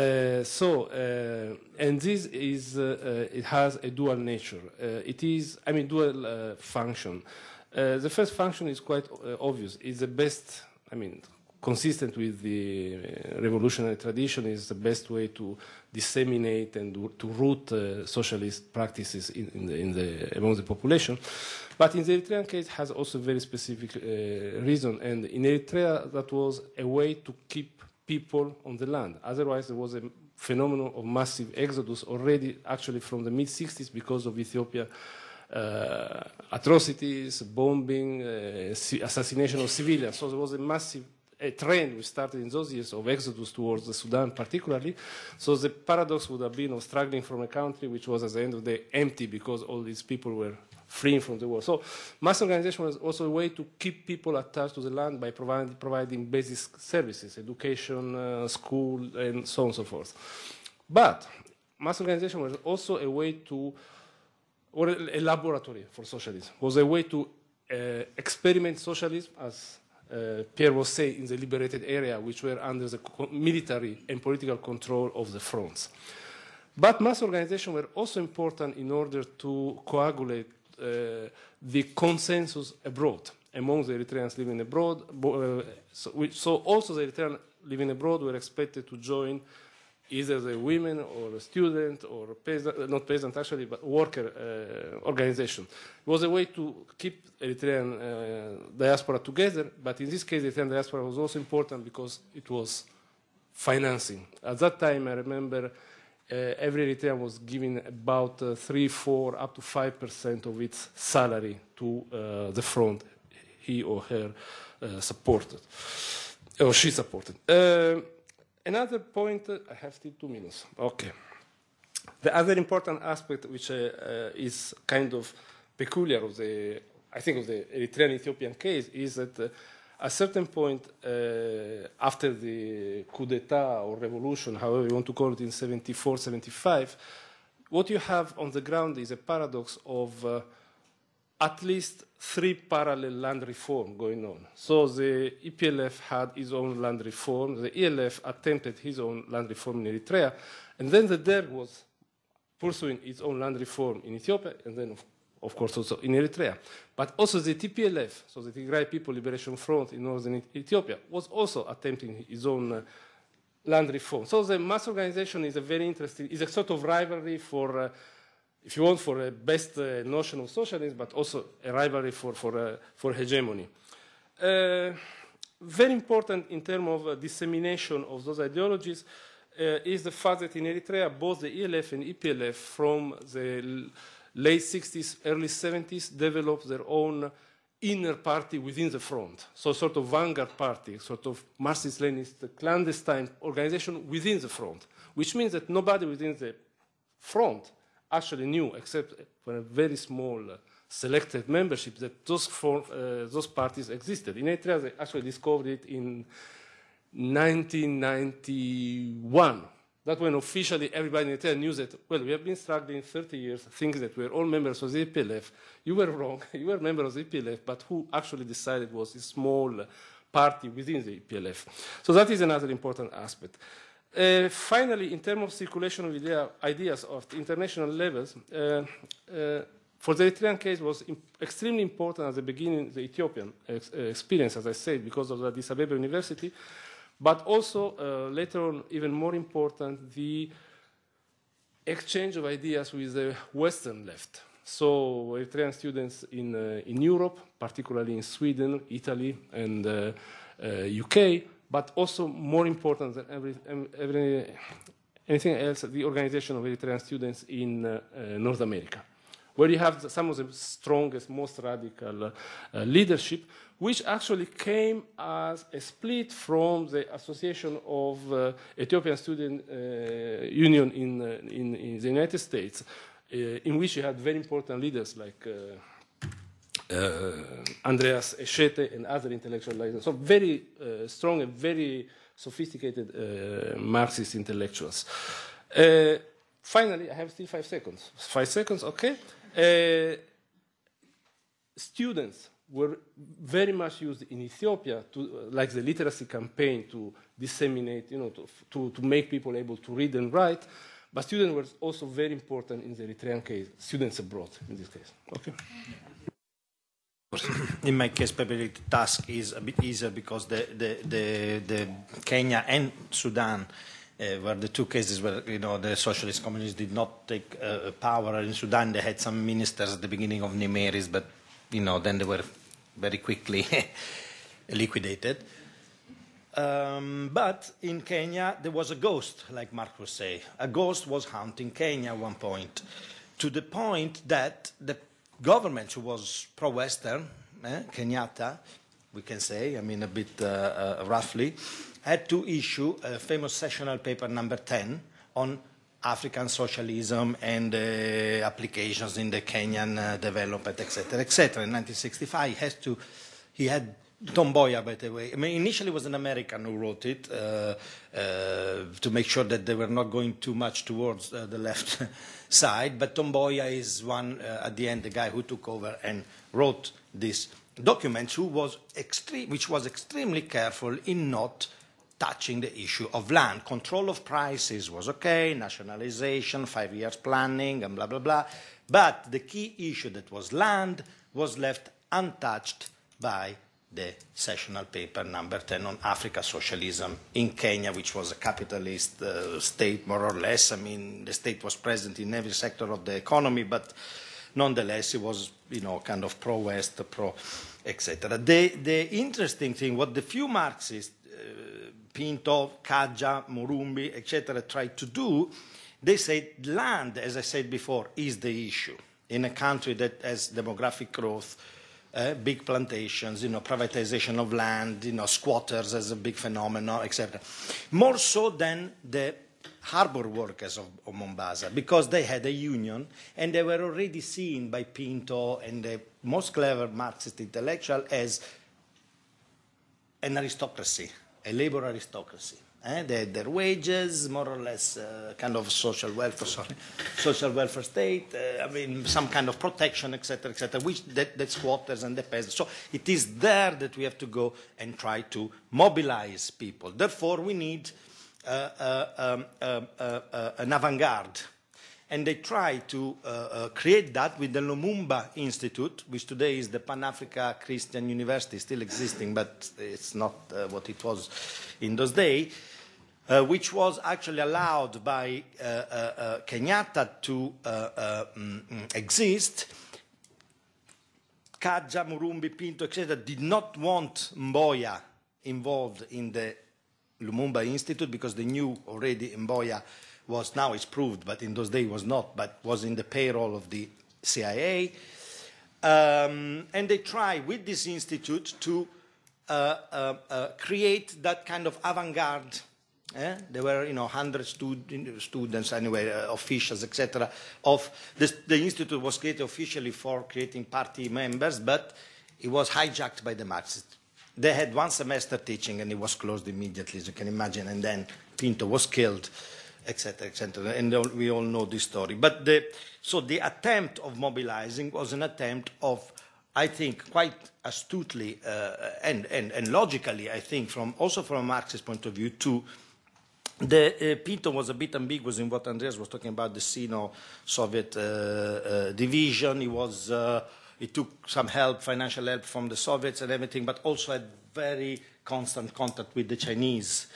And this is, it has a dual nature. It is, dual function. The first function is quite obvious. It's the best, consistent with the revolutionary tradition, is the best way to disseminate and to root socialist practices among the population. But in the Eritrean case, it has also a very specific reason. And in Eritrea, that was a way to keep people on the land. Otherwise, there was a phenomenon of massive exodus already actually from the mid-60s because of Ethiopia atrocities, bombing, assassination of civilians. So there was a massive trend which started in those years of exodus towards the Sudan particularly. So the paradox would have been of struggling from a country which was at the end of the day empty because all these people were freeing from the war. So mass organization was also a way to keep people attached to the land by providing basic services, education, school, and so on and so forth. But mass organization was also a way to, or a laboratory for socialism, was a way to experiment socialism, as Pierre was saying, in the liberated area, which were under the military and political control of the fronts. But mass organization were also important in order to coagulate the consensus abroad among the Eritreans living abroad. So also the Eritreans living abroad were expected to join either the women or a student or a peasant, not peasant actually, but worker organization. It was a way to keep Eritrean diaspora together, but in this case the Eritrean diaspora was also important because it was financing. At that time, I remember every Eritrean was giving about 3, 4, up to 5% of its salary to the front he or her supported, or she supported. Another point, I have still 2 minutes. Okay. The other important aspect, which is kind of peculiar of the, I think, of the Eritrean-Ethiopian case, is that at a certain point after the coup d'etat or revolution, however you want to call it, in 74, 75, what you have on the ground is a paradox of at least 3 parallel land reform going on. So the EPLF had its own land reform, the ELF attempted his own land reform in Eritrea, and then the DERG was pursuing its own land reform in Ethiopia, and then of course also in Eritrea. But also the TPLF, so the Tigray People Liberation Front in northern Ethiopia, was also attempting its own land reform. So the mass organization is a very interesting, is a sort of rivalry for if you want, for a best notion of socialism, but also a rivalry for hegemony. Very important in terms of dissemination of those ideologies is the fact that in Eritrea, both the ELF and EPLF from the late 60s, early 70s, developed their own inner party within the front. So sort of vanguard party, sort of Marxist-Leninist clandestine organization within the front, which means that nobody within the front actually knew, except for a very small selected membership, that those parties existed. In Eritrea, they actually discovered it in 1991. That's when officially everybody in Eritrea knew that, well, we have been struggling 30 years, thinking that we're all members of the EPLF. You were wrong. You were members of the EPLF, but who actually decided was a small party within the EPLF. So that is another important aspect. Finally, in terms of circulation of ideas of international levels, for the Eritrean case was extremely important at the beginning, the Ethiopian experience, as I said, because of the Addis Ababa University, but also later on, even more important, the exchange of ideas with the Western left. So Eritrean students in Europe, particularly in Sweden, Italy, and UK, but also more important than anything else, the organization of Eritrean students in North America, where you have some of the strongest, most radical leadership, which actually came as a split from the Association of Ethiopian Student Union in the United States, in which you had very important leaders like Andreas Eshete and other intellectual leaders. So very strong and very sophisticated Marxist intellectuals. Finally, I have still 5 seconds. 5 seconds, okay. Students were very much used in Ethiopia to, like the literacy campaign, to disseminate, to make people able to read and write. But students were also very important in the Eritrean case, students abroad in this case. Okay. In my case, probably the task is a bit easier because the Kenya and Sudan were the two cases where the socialist communists did not take power. In Sudan, they had some ministers at the beginning of Nimeris, but then they were very quickly liquidated. But in Kenya, there was a ghost, like Mark was saying. A ghost was haunting Kenya at one point, to the point that the government, who was pro-Western, Kenyatta, we can say, a bit roughly, had to issue a famous sessional paper number 10 on African socialism and applications in the Kenyan development, etc., etc. In 1965, he had Tom Mboya, by the way. Initially it was an American who wrote it to make sure that they were not going too much towards the left side. But Tom Mboya is one, at the end, the guy who took over and wrote this document, which was extremely careful in not touching the issue of land. Control of prices was okay, nationalization, 5 years planning, and blah, blah, blah. But the key issue that was land was left untouched by the sessional paper number 10 on Africa socialism in Kenya, which was a capitalist state, more or less. The state was present in every sector of the economy, but nonetheless, it was, kind of pro-West, etc. The interesting thing, what the few Marxists, Pinto, Kaja, Murumbi, etc., tried to do, they said land, as I said before, is the issue. In a country that has demographic growth, big plantations, privatization of land, squatters as a big phenomenon, etc. More so than the harbor workers of Mombasa, because they had a union and they were already seen by Pinto and the most clever Marxist intellectual as an aristocracy, a labor aristocracy. They had their wages, more or less kind of social welfare state, some kind of protection, etc., etc., which the squatters and the peasants. So it is there that we have to go and try to mobilize people. Therefore, we need an avant-garde. And they try to create that with the Lumumba Institute, which today is the Pan-Africa Christian University, still existing, but it's not what it was in those days, which was actually allowed by Kenyatta to exist. Kaja, Murumbi, Pinto, etc., did not want Mboya involved in the Lumumba Institute because they knew already Mboya was, now it's proved, but in those days was not, but was in the payroll of the CIA. And they try with this institute to create that kind of avant-garde. There were, 100 students, anyway, officials, etc. Of this, the institute was created officially for creating party members, but it was hijacked by the Marxists. They had 1 semester teaching, and it was closed immediately, as you can imagine. And then Pinto was killed, etc., etc. And we all know this story. But so the attempt of mobilizing was an attempt of, I think, quite astutely and logically, I think, also from a Marxist point of view, to Pinto was a bit ambiguous in what Andreas was talking about, the Sino-Soviet division. He took some help, financial help from the Soviets and everything, but also had very constant contact with the Chinese.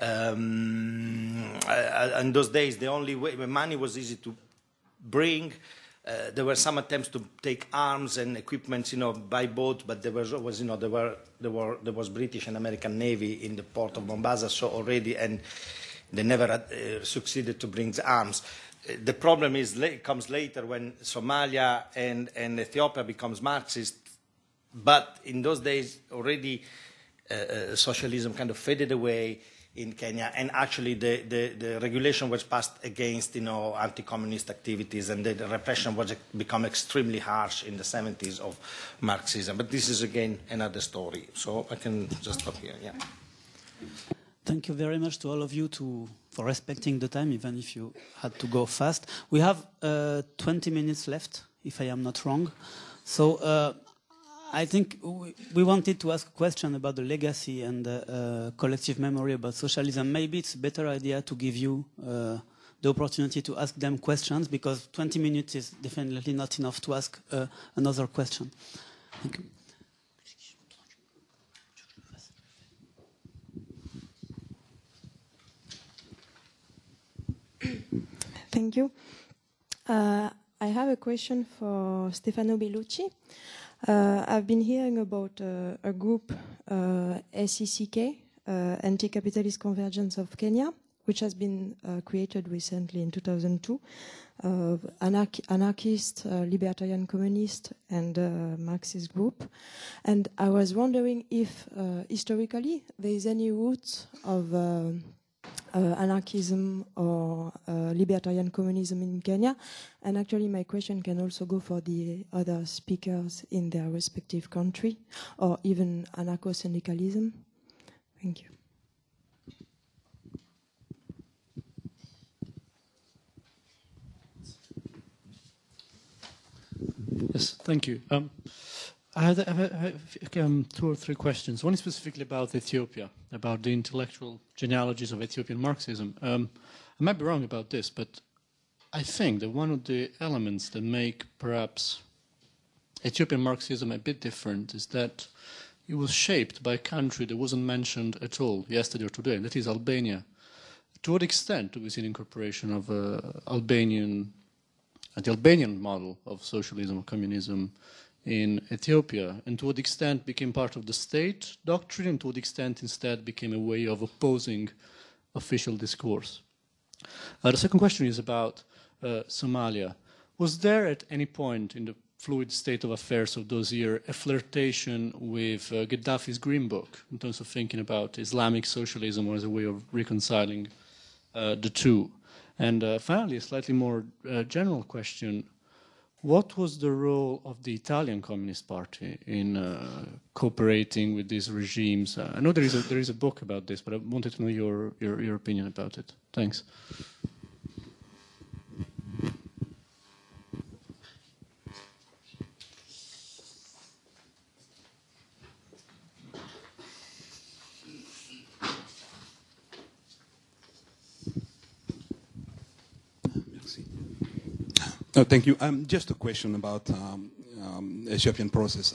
In those days, the only way, money was easy to bring. There were some attempts to take arms and equipment, by boat, but there was always, there was British and American Navy in the port of Mombasa, so already, and they never succeeded to bring the arms. the problem comes later when Somalia and Ethiopia becomes Marxist, but in those days already socialism kind of faded away in Kenya, and actually the regulation was passed against, anti-communist activities, and the repression was become extremely harsh in the 70s of Marxism. But this is again another story. So I can just stop here. Yeah. Thank you very much to all of you for respecting the time, even if you had to go fast. We have 20 minutes left, if I am not wrong. So I think we wanted to ask a question about the legacy and collective memory about socialism. Maybe it's a better idea to give you the opportunity to ask them questions, because 20 minutes is definitely not enough to ask another question. Thank you. Thank you. I have a question for Stefano Bellucci. I've been hearing about a group, SECK, Anti-Capitalist Convergence of Kenya, which has been created recently in 2002, anarchist, libertarian communist, and Marxist group. And I was wondering if historically there is any roots of anarchism or libertarian communism in Kenya. And actually my question can also go for the other speakers in their respective country, or even anarcho-syndicalism. Thank you. Yes, thank you. I have 2 or 3 questions. One is specifically about Ethiopia, about the intellectual genealogies of Ethiopian Marxism. I might be wrong about this, but I think that one of the elements that make perhaps Ethiopian Marxism a bit different is that it was shaped by a country that wasn't mentioned at all yesterday or today, and that is Albania. To what extent do we see the incorporation of the Albanian model of socialism or communism in Ethiopia, and to what extent became part of the state doctrine, and to what extent instead became a way of opposing official discourse? The second question is about Somalia. Was there at any point in the fluid state of affairs of those years a flirtation with Gaddafi's Green Book in terms of thinking about Islamic socialism as a way of reconciling the two? And finally, a slightly more general question. What was the role of the Italian Communist Party in cooperating with these regimes? I know there is a book about this, but I wanted to know your opinion about it. Thanks. No, thank you. Just a question about Ethiopian process.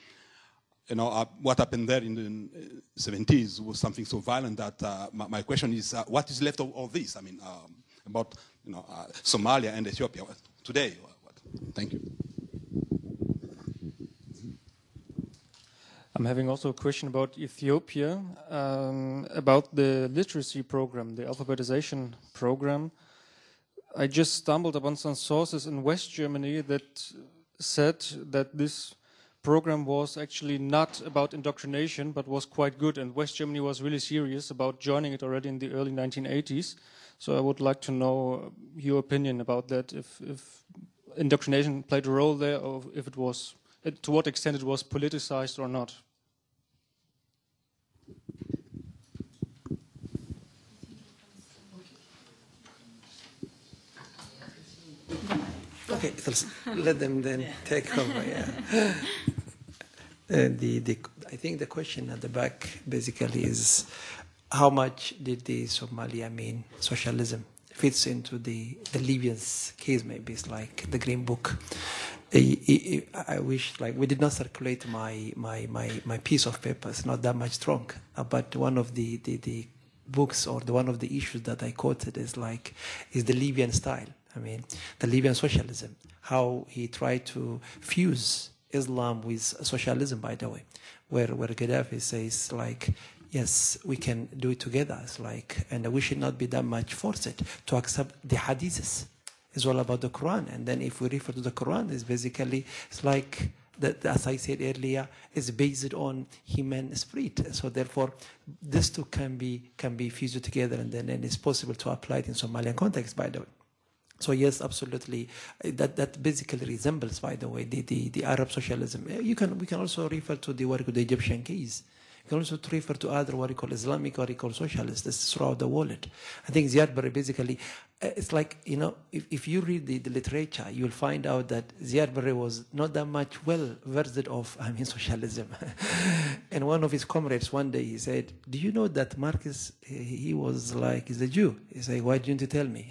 What happened there in the 70s was something so violent that my question is, what is left of all this? I mean, about Somalia and Ethiopia today. Thank you. I'm having also a question about Ethiopia, about the literacy program, the alphabetization program. I just stumbled upon some sources in West Germany that said that this program was actually not about indoctrination, but was quite good, and West Germany was really serious about joining it already in the early 1980s. So I would like to know your opinion about that, if indoctrination played a role there, or if it was, to what extent it was politicized or not. Okay, let them then take over. Yeah. I think the question at the back basically is how much did the socialism fits into the Libyan's case? Maybe it's like the Green Book. I wish we did not circulate my piece of paper. It's not that much strong, but one of the books or one of the issues that I quoted is the Libyan style. I mean, the Libyan socialism, how he tried to fuse Islam with socialism, by the way, where Gaddafi says, yes, we can do it together. It's and we should not be that much forced to accept the hadiths It's all about the Quran. And then if we refer to the Quran, it's like, as I said earlier, is based on human spirit. So therefore, these two can be fused together, and then it's possible to apply it in Somalian context, by the way. So yes, absolutely. That basically resembles, by the way, the Arab socialism. We can also refer to the Egyptian case. You can also refer to other what you call Islamic, what you call socialists throughout the world. I think Ziad Barre basically, it's like, if you read the literature, you'll find out that Ziad Barre was not that much well versed of socialism. And one of his comrades one day, he said, do you know that Marcus, he's a Jew? He said, why didn't you tell me?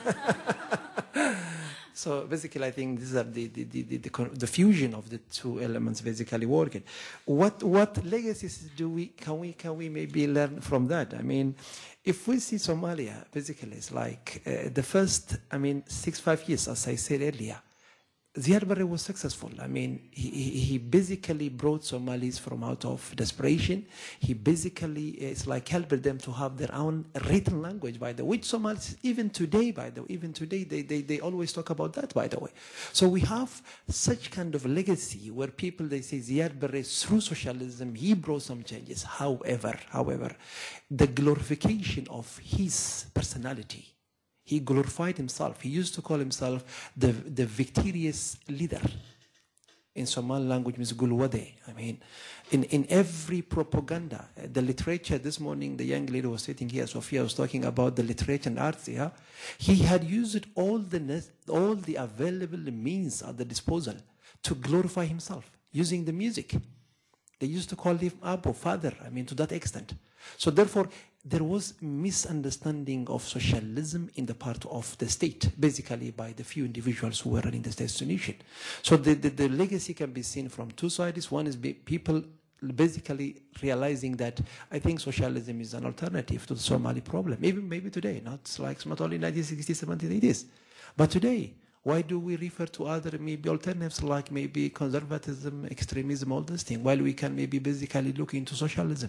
So basically, I think these are the fusion of the two elements basically working. What legacies can we maybe learn from that? I mean, if we see Somalia, basically, it's like the first 5 years, as I said earlier, Ziad Barre was successful. I mean, he basically brought Somalis from out of desperation. He basically, it's like helped them to have their own written language, by the way, which Somalis, even today, they always talk about that, by the way. So we have such kind of legacy where people, they say Ziad Barre, through socialism, he brought some changes. However, the glorification of his personality, he glorified himself. He used to call himself the victorious leader. In Somali language means Gulwade. I mean, in every propaganda, the literature, this morning the young lady was sitting here, Sophia was talking about the literature and arts, yeah? He had used all the available means at the disposal to glorify himself, using the music. They used to call him Abu, father, to that extent. So therefore, there was misunderstanding of socialism in the part of the state, basically by the few individuals who were running the state nation. So the legacy can be seen from two sides. One is people basically realizing that I think socialism is an alternative to the Somali problem, even maybe today, not only 1960s, 70s, 80s, but today. Why do we refer to other maybe alternatives like maybe conservatism, extremism, all this thing, while we can maybe basically look into socialism,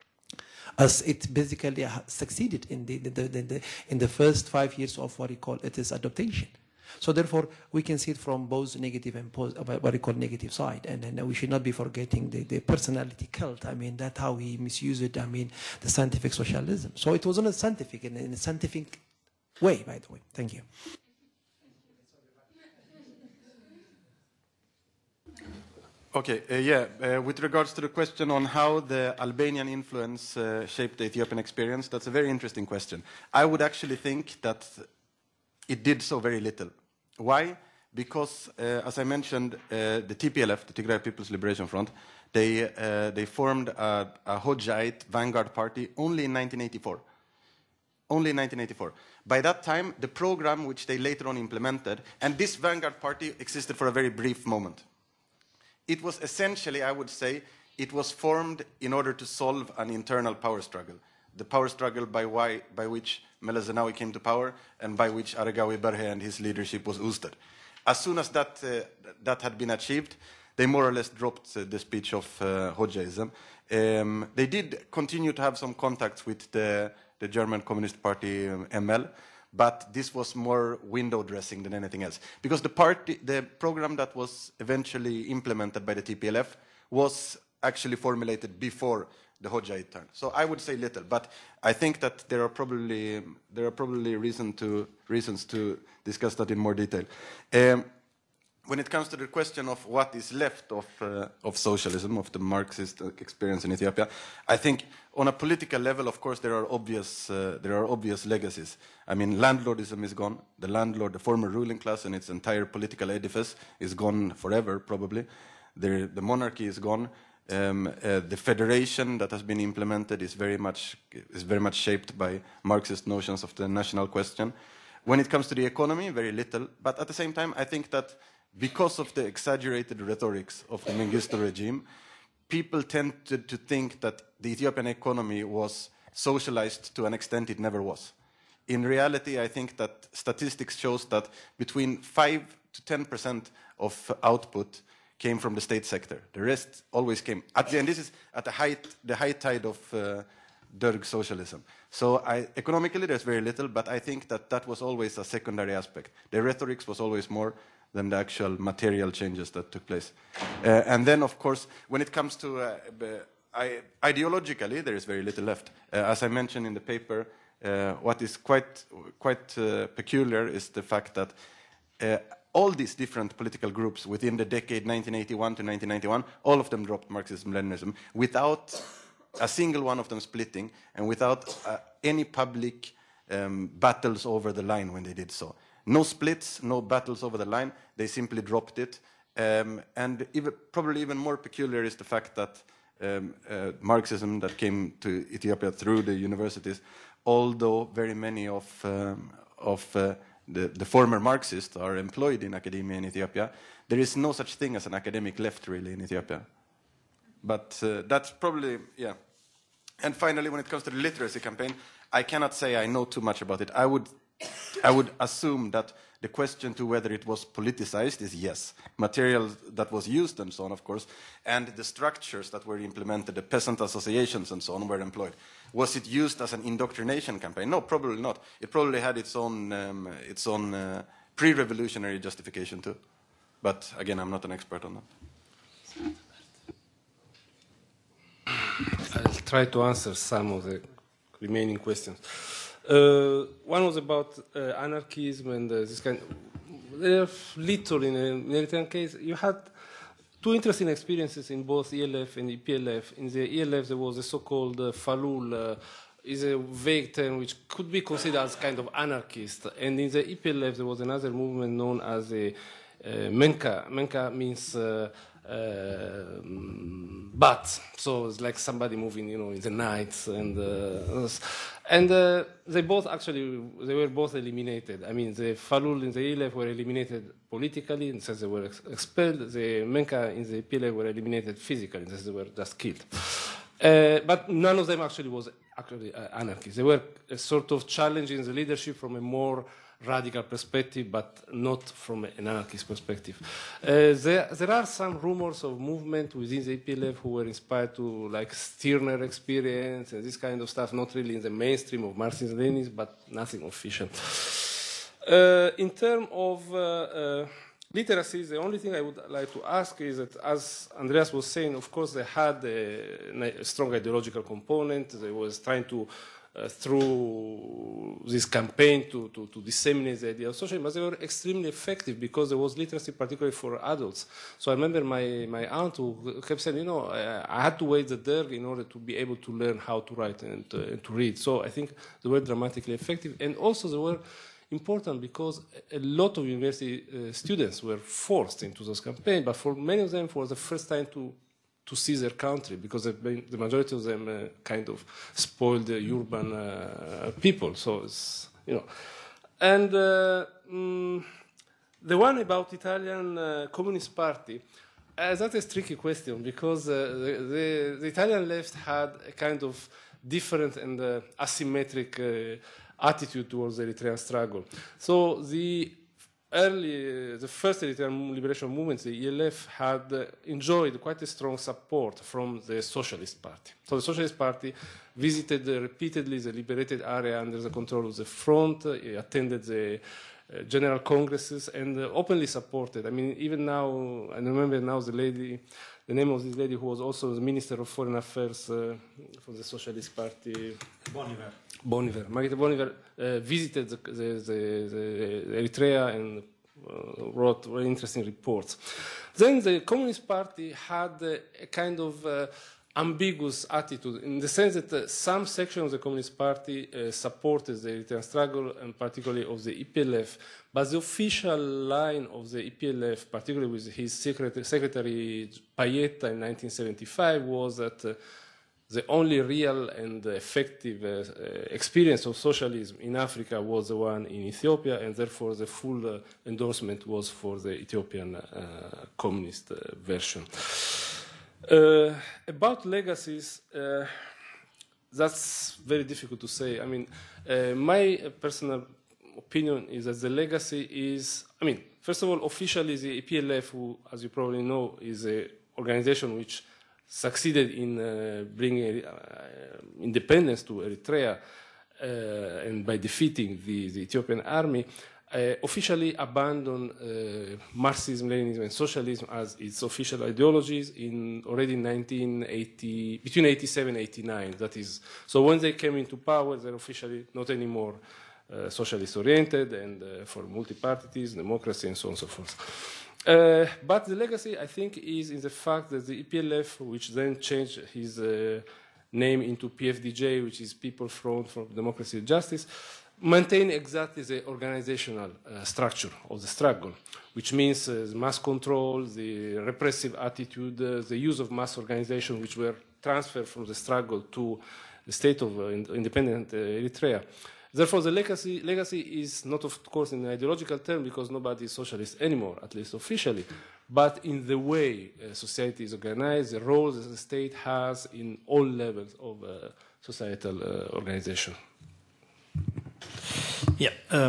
as it basically succeeded in the first 5 years of what we call its adaptation. So therefore, we can see it from both negative and what we call negative side, and we should not be forgetting the personality cult. That's how he misused it. The scientific socialism. So it wasn't scientific in a scientific way, by the way. Thank you. Okay, with regards to the question on how the Albanian influence shaped the Ethiopian experience, that's a very interesting question. I would actually think that it did so very little. Why? Because, as I mentioned, the TPLF, the Tigray People's Liberation Front, they formed a Hojaite vanguard party only in 1984. Only in 1984. By that time, the program which they later on implemented, and this vanguard party existed for a very brief moment. It was essentially, I would say, it was formed in order to solve an internal power struggle. The power struggle by which Meles Zenawi came to power and by which Aregawi Berhe and his leadership was ousted. As soon as that had been achieved, they more or less dropped the speech of Hojaism. They did continue to have some contacts with the German Communist Party, ML, but this was more window dressing than anything else. Because the program that was eventually implemented by the TPLF was actually formulated before the Hojaite turn. So I would say little, but I think that there are probably reasons to discuss that in more detail. When it comes to the question of what is left of socialism, of the Marxist experience in Ethiopia, I think on a political level, of course, there are obvious legacies. Landlordism is gone. The former ruling class and its entire political edifice is gone forever, probably. The monarchy is gone. The federation that has been implemented is very much shaped by Marxist notions of the national question. When it comes to the economy, very little. But at the same time, I think that because of the exaggerated rhetorics of the Mengistu regime, people tended to think that the Ethiopian economy was socialized to an extent it never was. In reality, I think that statistics shows that between 5 to 10% of output came from the state sector. The rest always came. And this is at the high tide of Derg socialism. So economically there's very little, but I think that was always a secondary aspect. The rhetoric was always more than the actual material changes that took place. And then, of course, when it comes to ideologically, there is very little left. As I mentioned in the paper, what is quite peculiar is the fact that all these different political groups within the decade 1981 to 1991, all of them dropped Marxism-Leninism without a single one of them splitting and without any public battles over the line when they did so. No splits, no battles over the line, they simply dropped it. And probably even more peculiar is the fact that Marxism that came to Ethiopia through the universities, although very many of the former Marxists are employed in academia in Ethiopia, there is no such thing as an academic left really in Ethiopia. But that's probably, yeah. And finally, when it comes to the literacy campaign, I cannot say I know too much about it. I would assume that the question to whether it was politicized is yes. Material that was used and so on, of course, and the structures that were implemented, the peasant associations and so on were employed. Was it used as an indoctrination campaign? No, probably not. It probably had its own pre-revolutionary justification too. But again, I'm not an expert on that. I'll try to answer some of the remaining questions. One was about anarchism and this kind. There are little in the Eritrean case. You had two interesting experiences in both ELF and EPLF. In the ELF, there was a so-called Falul, is a vague term which could be considered as kind of anarchist. And in the EPLF, there was another movement known as a Menka. Menka means bat, so it's like somebody moving, in the night, and they were both eliminated. I mean, the Falul in the ELF were eliminated politically, in the sense they were expelled. The Menka in the PLF were eliminated physically, in the sense they were just killed. But none of them actually was anarchists. They were sort of challenging the leadership from a more radical perspective, but not from an anarchist perspective. There are some rumors of movement within the EPLF who were inspired to like Stirner experience and this kind of stuff, not really in the mainstream of Marxism-Leninism, but nothing official. In terms of literacy, the only thing I would like to ask is that, as Andreas was saying, of course, they had a strong ideological component. They was trying to through this campaign to disseminate the idea of socialism, but they were extremely effective because there was literacy, particularly for adults. So I remember my aunt who kept saying, I had to wait the Derg in order to be able to learn how to write and to read. So I think they were dramatically effective. And also they were important because a lot of university students were forced into those campaigns, but for many of them, for the first time to see their country, because the majority of them kind of spoiled the urban people. So it's, And the one about Italian Communist Party, that is a tricky question, because the Italian left had a kind of different and asymmetric attitude towards the Eritrean struggle. So the first Eritrean liberation movement, the ELF, had enjoyed quite a strong support from the Socialist Party. So the Socialist Party visited repeatedly the liberated area under the control of the front, attended the general congresses, and openly supported. I mean, even now, I remember now the name of this lady who was also the Minister of Foreign Affairs for the Socialist Party. Boniver. Margrethe Boniver visited the Eritrea and wrote very interesting reports. Then the Communist Party had a kind of ambiguous attitude, in the sense that some section of the Communist Party supported the Eritrean struggle, and particularly of the EPLF, but the official line of the EPLF, particularly with his secretary Payetta in 1975, was that the only real and effective experience of socialism in Africa was the one in Ethiopia, and therefore the full endorsement was for the Ethiopian communist version. About legacies, that's very difficult to say. I mean, my personal opinion is that the legacy is, first of all, officially the EPLF, who, as you probably know, is an organization which succeeded in bringing independence to Eritrea and by defeating the Ethiopian army, officially abandoned Marxism, Leninism, and socialism as its official ideologies already in 1980, between 87 and 89. That is, so when they came into power, they're officially not anymore socialist oriented and for multi-parties, democracy, and so on and so forth. But the legacy, I think, is in the fact that the EPLF, which then changed his name into PFDJ, which is People Front for Democracy and Justice, maintain exactly the organizational structure of the struggle, which means the mass control, the repressive attitude, the use of mass organization, which were transferred from the struggle to the state of independent Eritrea. Therefore, the legacy is not, of course, in an ideological term, because nobody is socialist anymore, at least officially, but in the way society is organized, the role that the state has in all levels of societal organization. Yeah,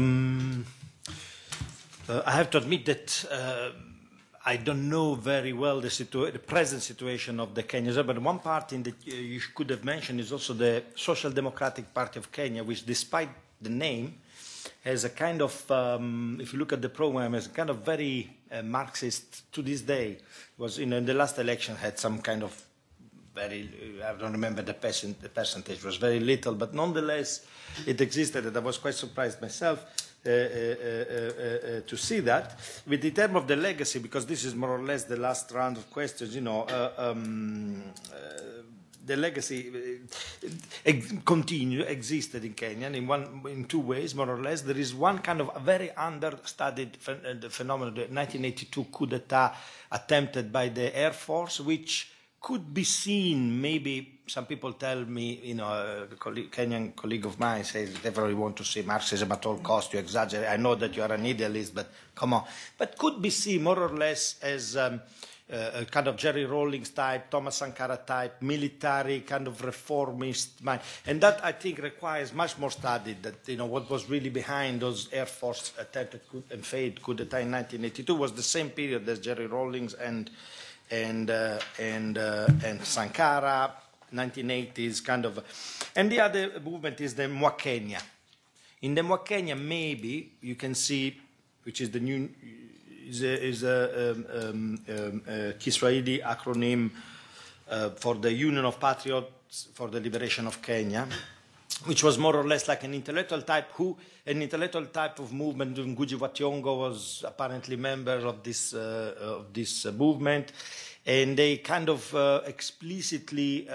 I have to admit that I don't know very well the present situation of the Kenyans, but one part in that you could have mentioned is also the Social Democratic Party of Kenya, which, despite the name, has a kind of, if you look at the program, has a kind of very Marxist to this day. Was in the last election had some kind of very, I don't remember the percentage, was very little, but nonetheless it existed, and I was quite surprised myself to see that. With the term of the legacy, because this is more or less the last round of questions, you know, the legacy existed in Kenya in two ways, more or less. There is one kind of a very understudied phenomenon, the 1982 coup d'etat attempted by the Air Force, which could be seen, maybe some people tell me, you know, a Kenyan colleague of mine says, never you want to see Marxism at all costs, you exaggerate. I know that you are an idealist, but come on. But could be seen more or less as a kind of Jerry Rawlings type, Thomas Sankara type, military kind of reformist mind. And that, I think, requires much more study, that, you know, what was really behind those Air Force attempted and failed coup d'etat in 1982 was the same period as Jerry Rawlings and Sankara, 1980s kind of. And the other movement is the Mwakenya. In the Mwakenya, maybe you can see, which is the new, is a Kiswahili acronym for the Union of Patriots for the Liberation of Kenya, which was more or less like an intellectual type of movement. Ngugi wa Thiong'o was apparently member of this movement, and they kind of explicitly,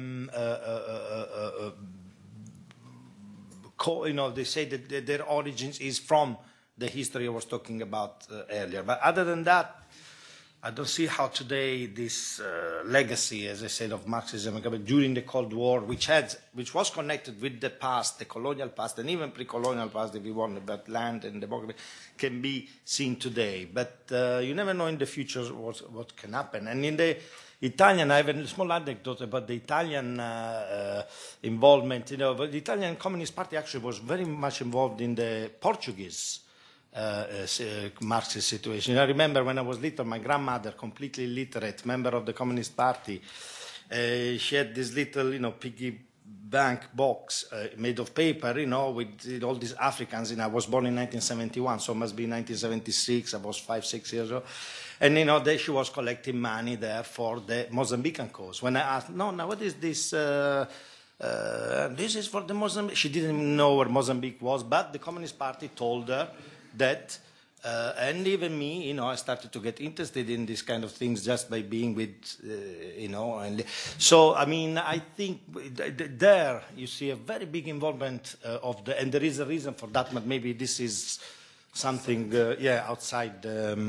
they say that their origins is from the history I was talking about earlier. But other than that, I don't see how today this legacy, as I said, of Marxism during the Cold War, which was connected with the past, the colonial past, and even pre-colonial past, if you want, about land and democracy, can be seen today. But you never know in the future what can happen. And in the Italian, I have a small anecdote about the Italian involvement. You know, the Italian Communist Party actually was very much involved in the Portuguese Marxist situation. I remember when I was little, my grandmother, completely illiterate, member of the Communist Party, she had this little, piggy bank box made of paper, with all these Africans. I was born in 1971, so it must be 1976. I was 5-6 years old. And, there she was collecting money there for the Mozambican cause. When I asked, no, what is this? This is for the Mozambique. She didn't know where Mozambique was, but the Communist Party told her that, and even me, I started to get interested in these kind of things just by being with, and so, I think there you see a very big involvement and there is a reason for that, but maybe this is something, outside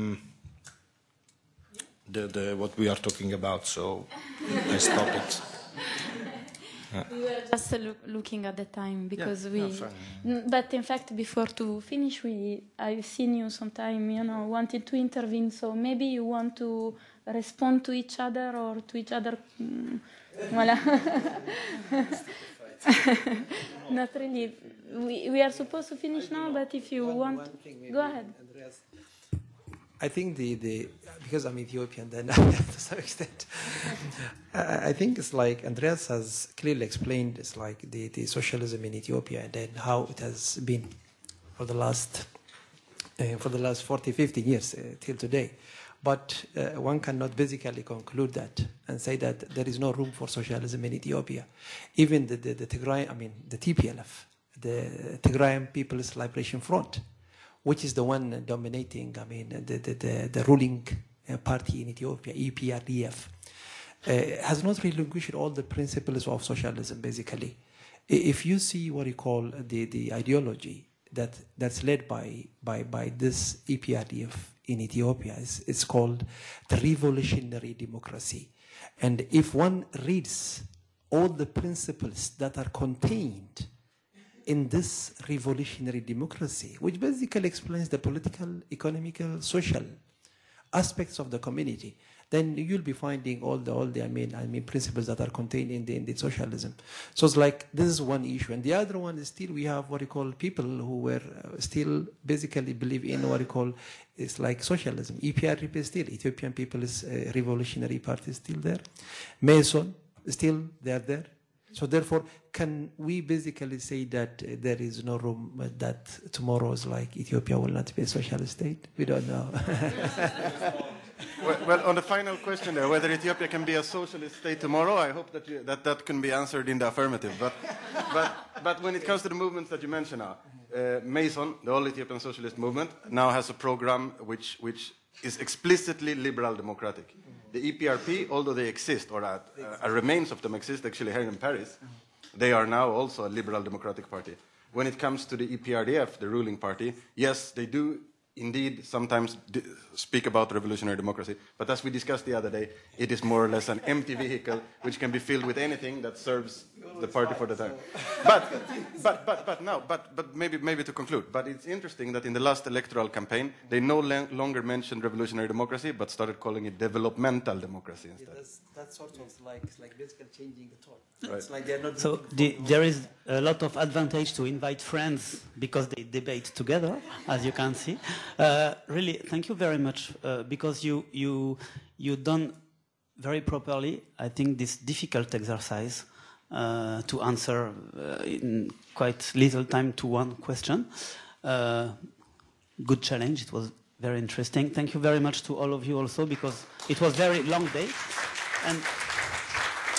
what we are talking about, so I stop it. We were just looking at the time because but in fact, before to finish, I've seen you sometime, wanted to intervene. So maybe you want to respond to each other or to each other. Voilà. Not really. We are supposed to finish now, but if you want, go ahead. I think because I'm Ethiopian, then to some extent, I think it's like Andreas has clearly explained. It's like the socialism in Ethiopia and then how it has been for the last 40, 50 years till today. But one cannot basically conclude that and say that there is no room for socialism in Ethiopia. Even the Tigray, the TPLF, the Tigrayan People's Liberation Front, which is the one dominating, the ruling party in Ethiopia, EPRDF, has not relinquished all the principles of socialism, basically. If you see what you call the ideology that's led by this EPRDF in Ethiopia, it's called the revolutionary democracy. And if one reads all the principles that are contained in this revolutionary democracy, which basically explains the political, economical, social aspects of the community, then you'll be finding all the principles that are contained in the socialism. So it's like this is one issue, and the other one is still we have what you call people who were still basically believe in what you call it's like socialism. EPRDF is still Ethiopian People's Revolutionary Party is still there. Mason still they're there. So therefore, can we basically say that there is no room that tomorrow is like Ethiopia will not be a socialist state? We don't know. Well, on the final question there, whether Ethiopia can be a socialist state tomorrow, I hope that can be answered in the affirmative. But when it comes to the movements that you mentioned now, Mason, the All Ethiopian Socialist Movement, now has a program which is explicitly liberal democratic. The EPRP, although they exist, or a remains of them exist actually here in Paris, they are now also a liberal democratic party. When it comes to the EPRDF, the ruling party, yes, they do indeed sometimes speak about revolutionary democracy, but as we discussed the other day, it is more or less an empty vehicle which can be filled with anything that serves the party for the time. But maybe to conclude, but it's interesting that in the last electoral campaign, they no longer mentioned revolutionary democracy, but started calling it developmental democracy instead. That's sort of like basically changing the tone. Right. It's like they're not. So there is a lot of advantage to invite friends because they debate together, as you can see. Really, thank you very much because you done very properly, I think, this difficult exercise to answer in quite little time to one question. Good challenge. It was very interesting. Thank you very much to all of you also because it was very long day. And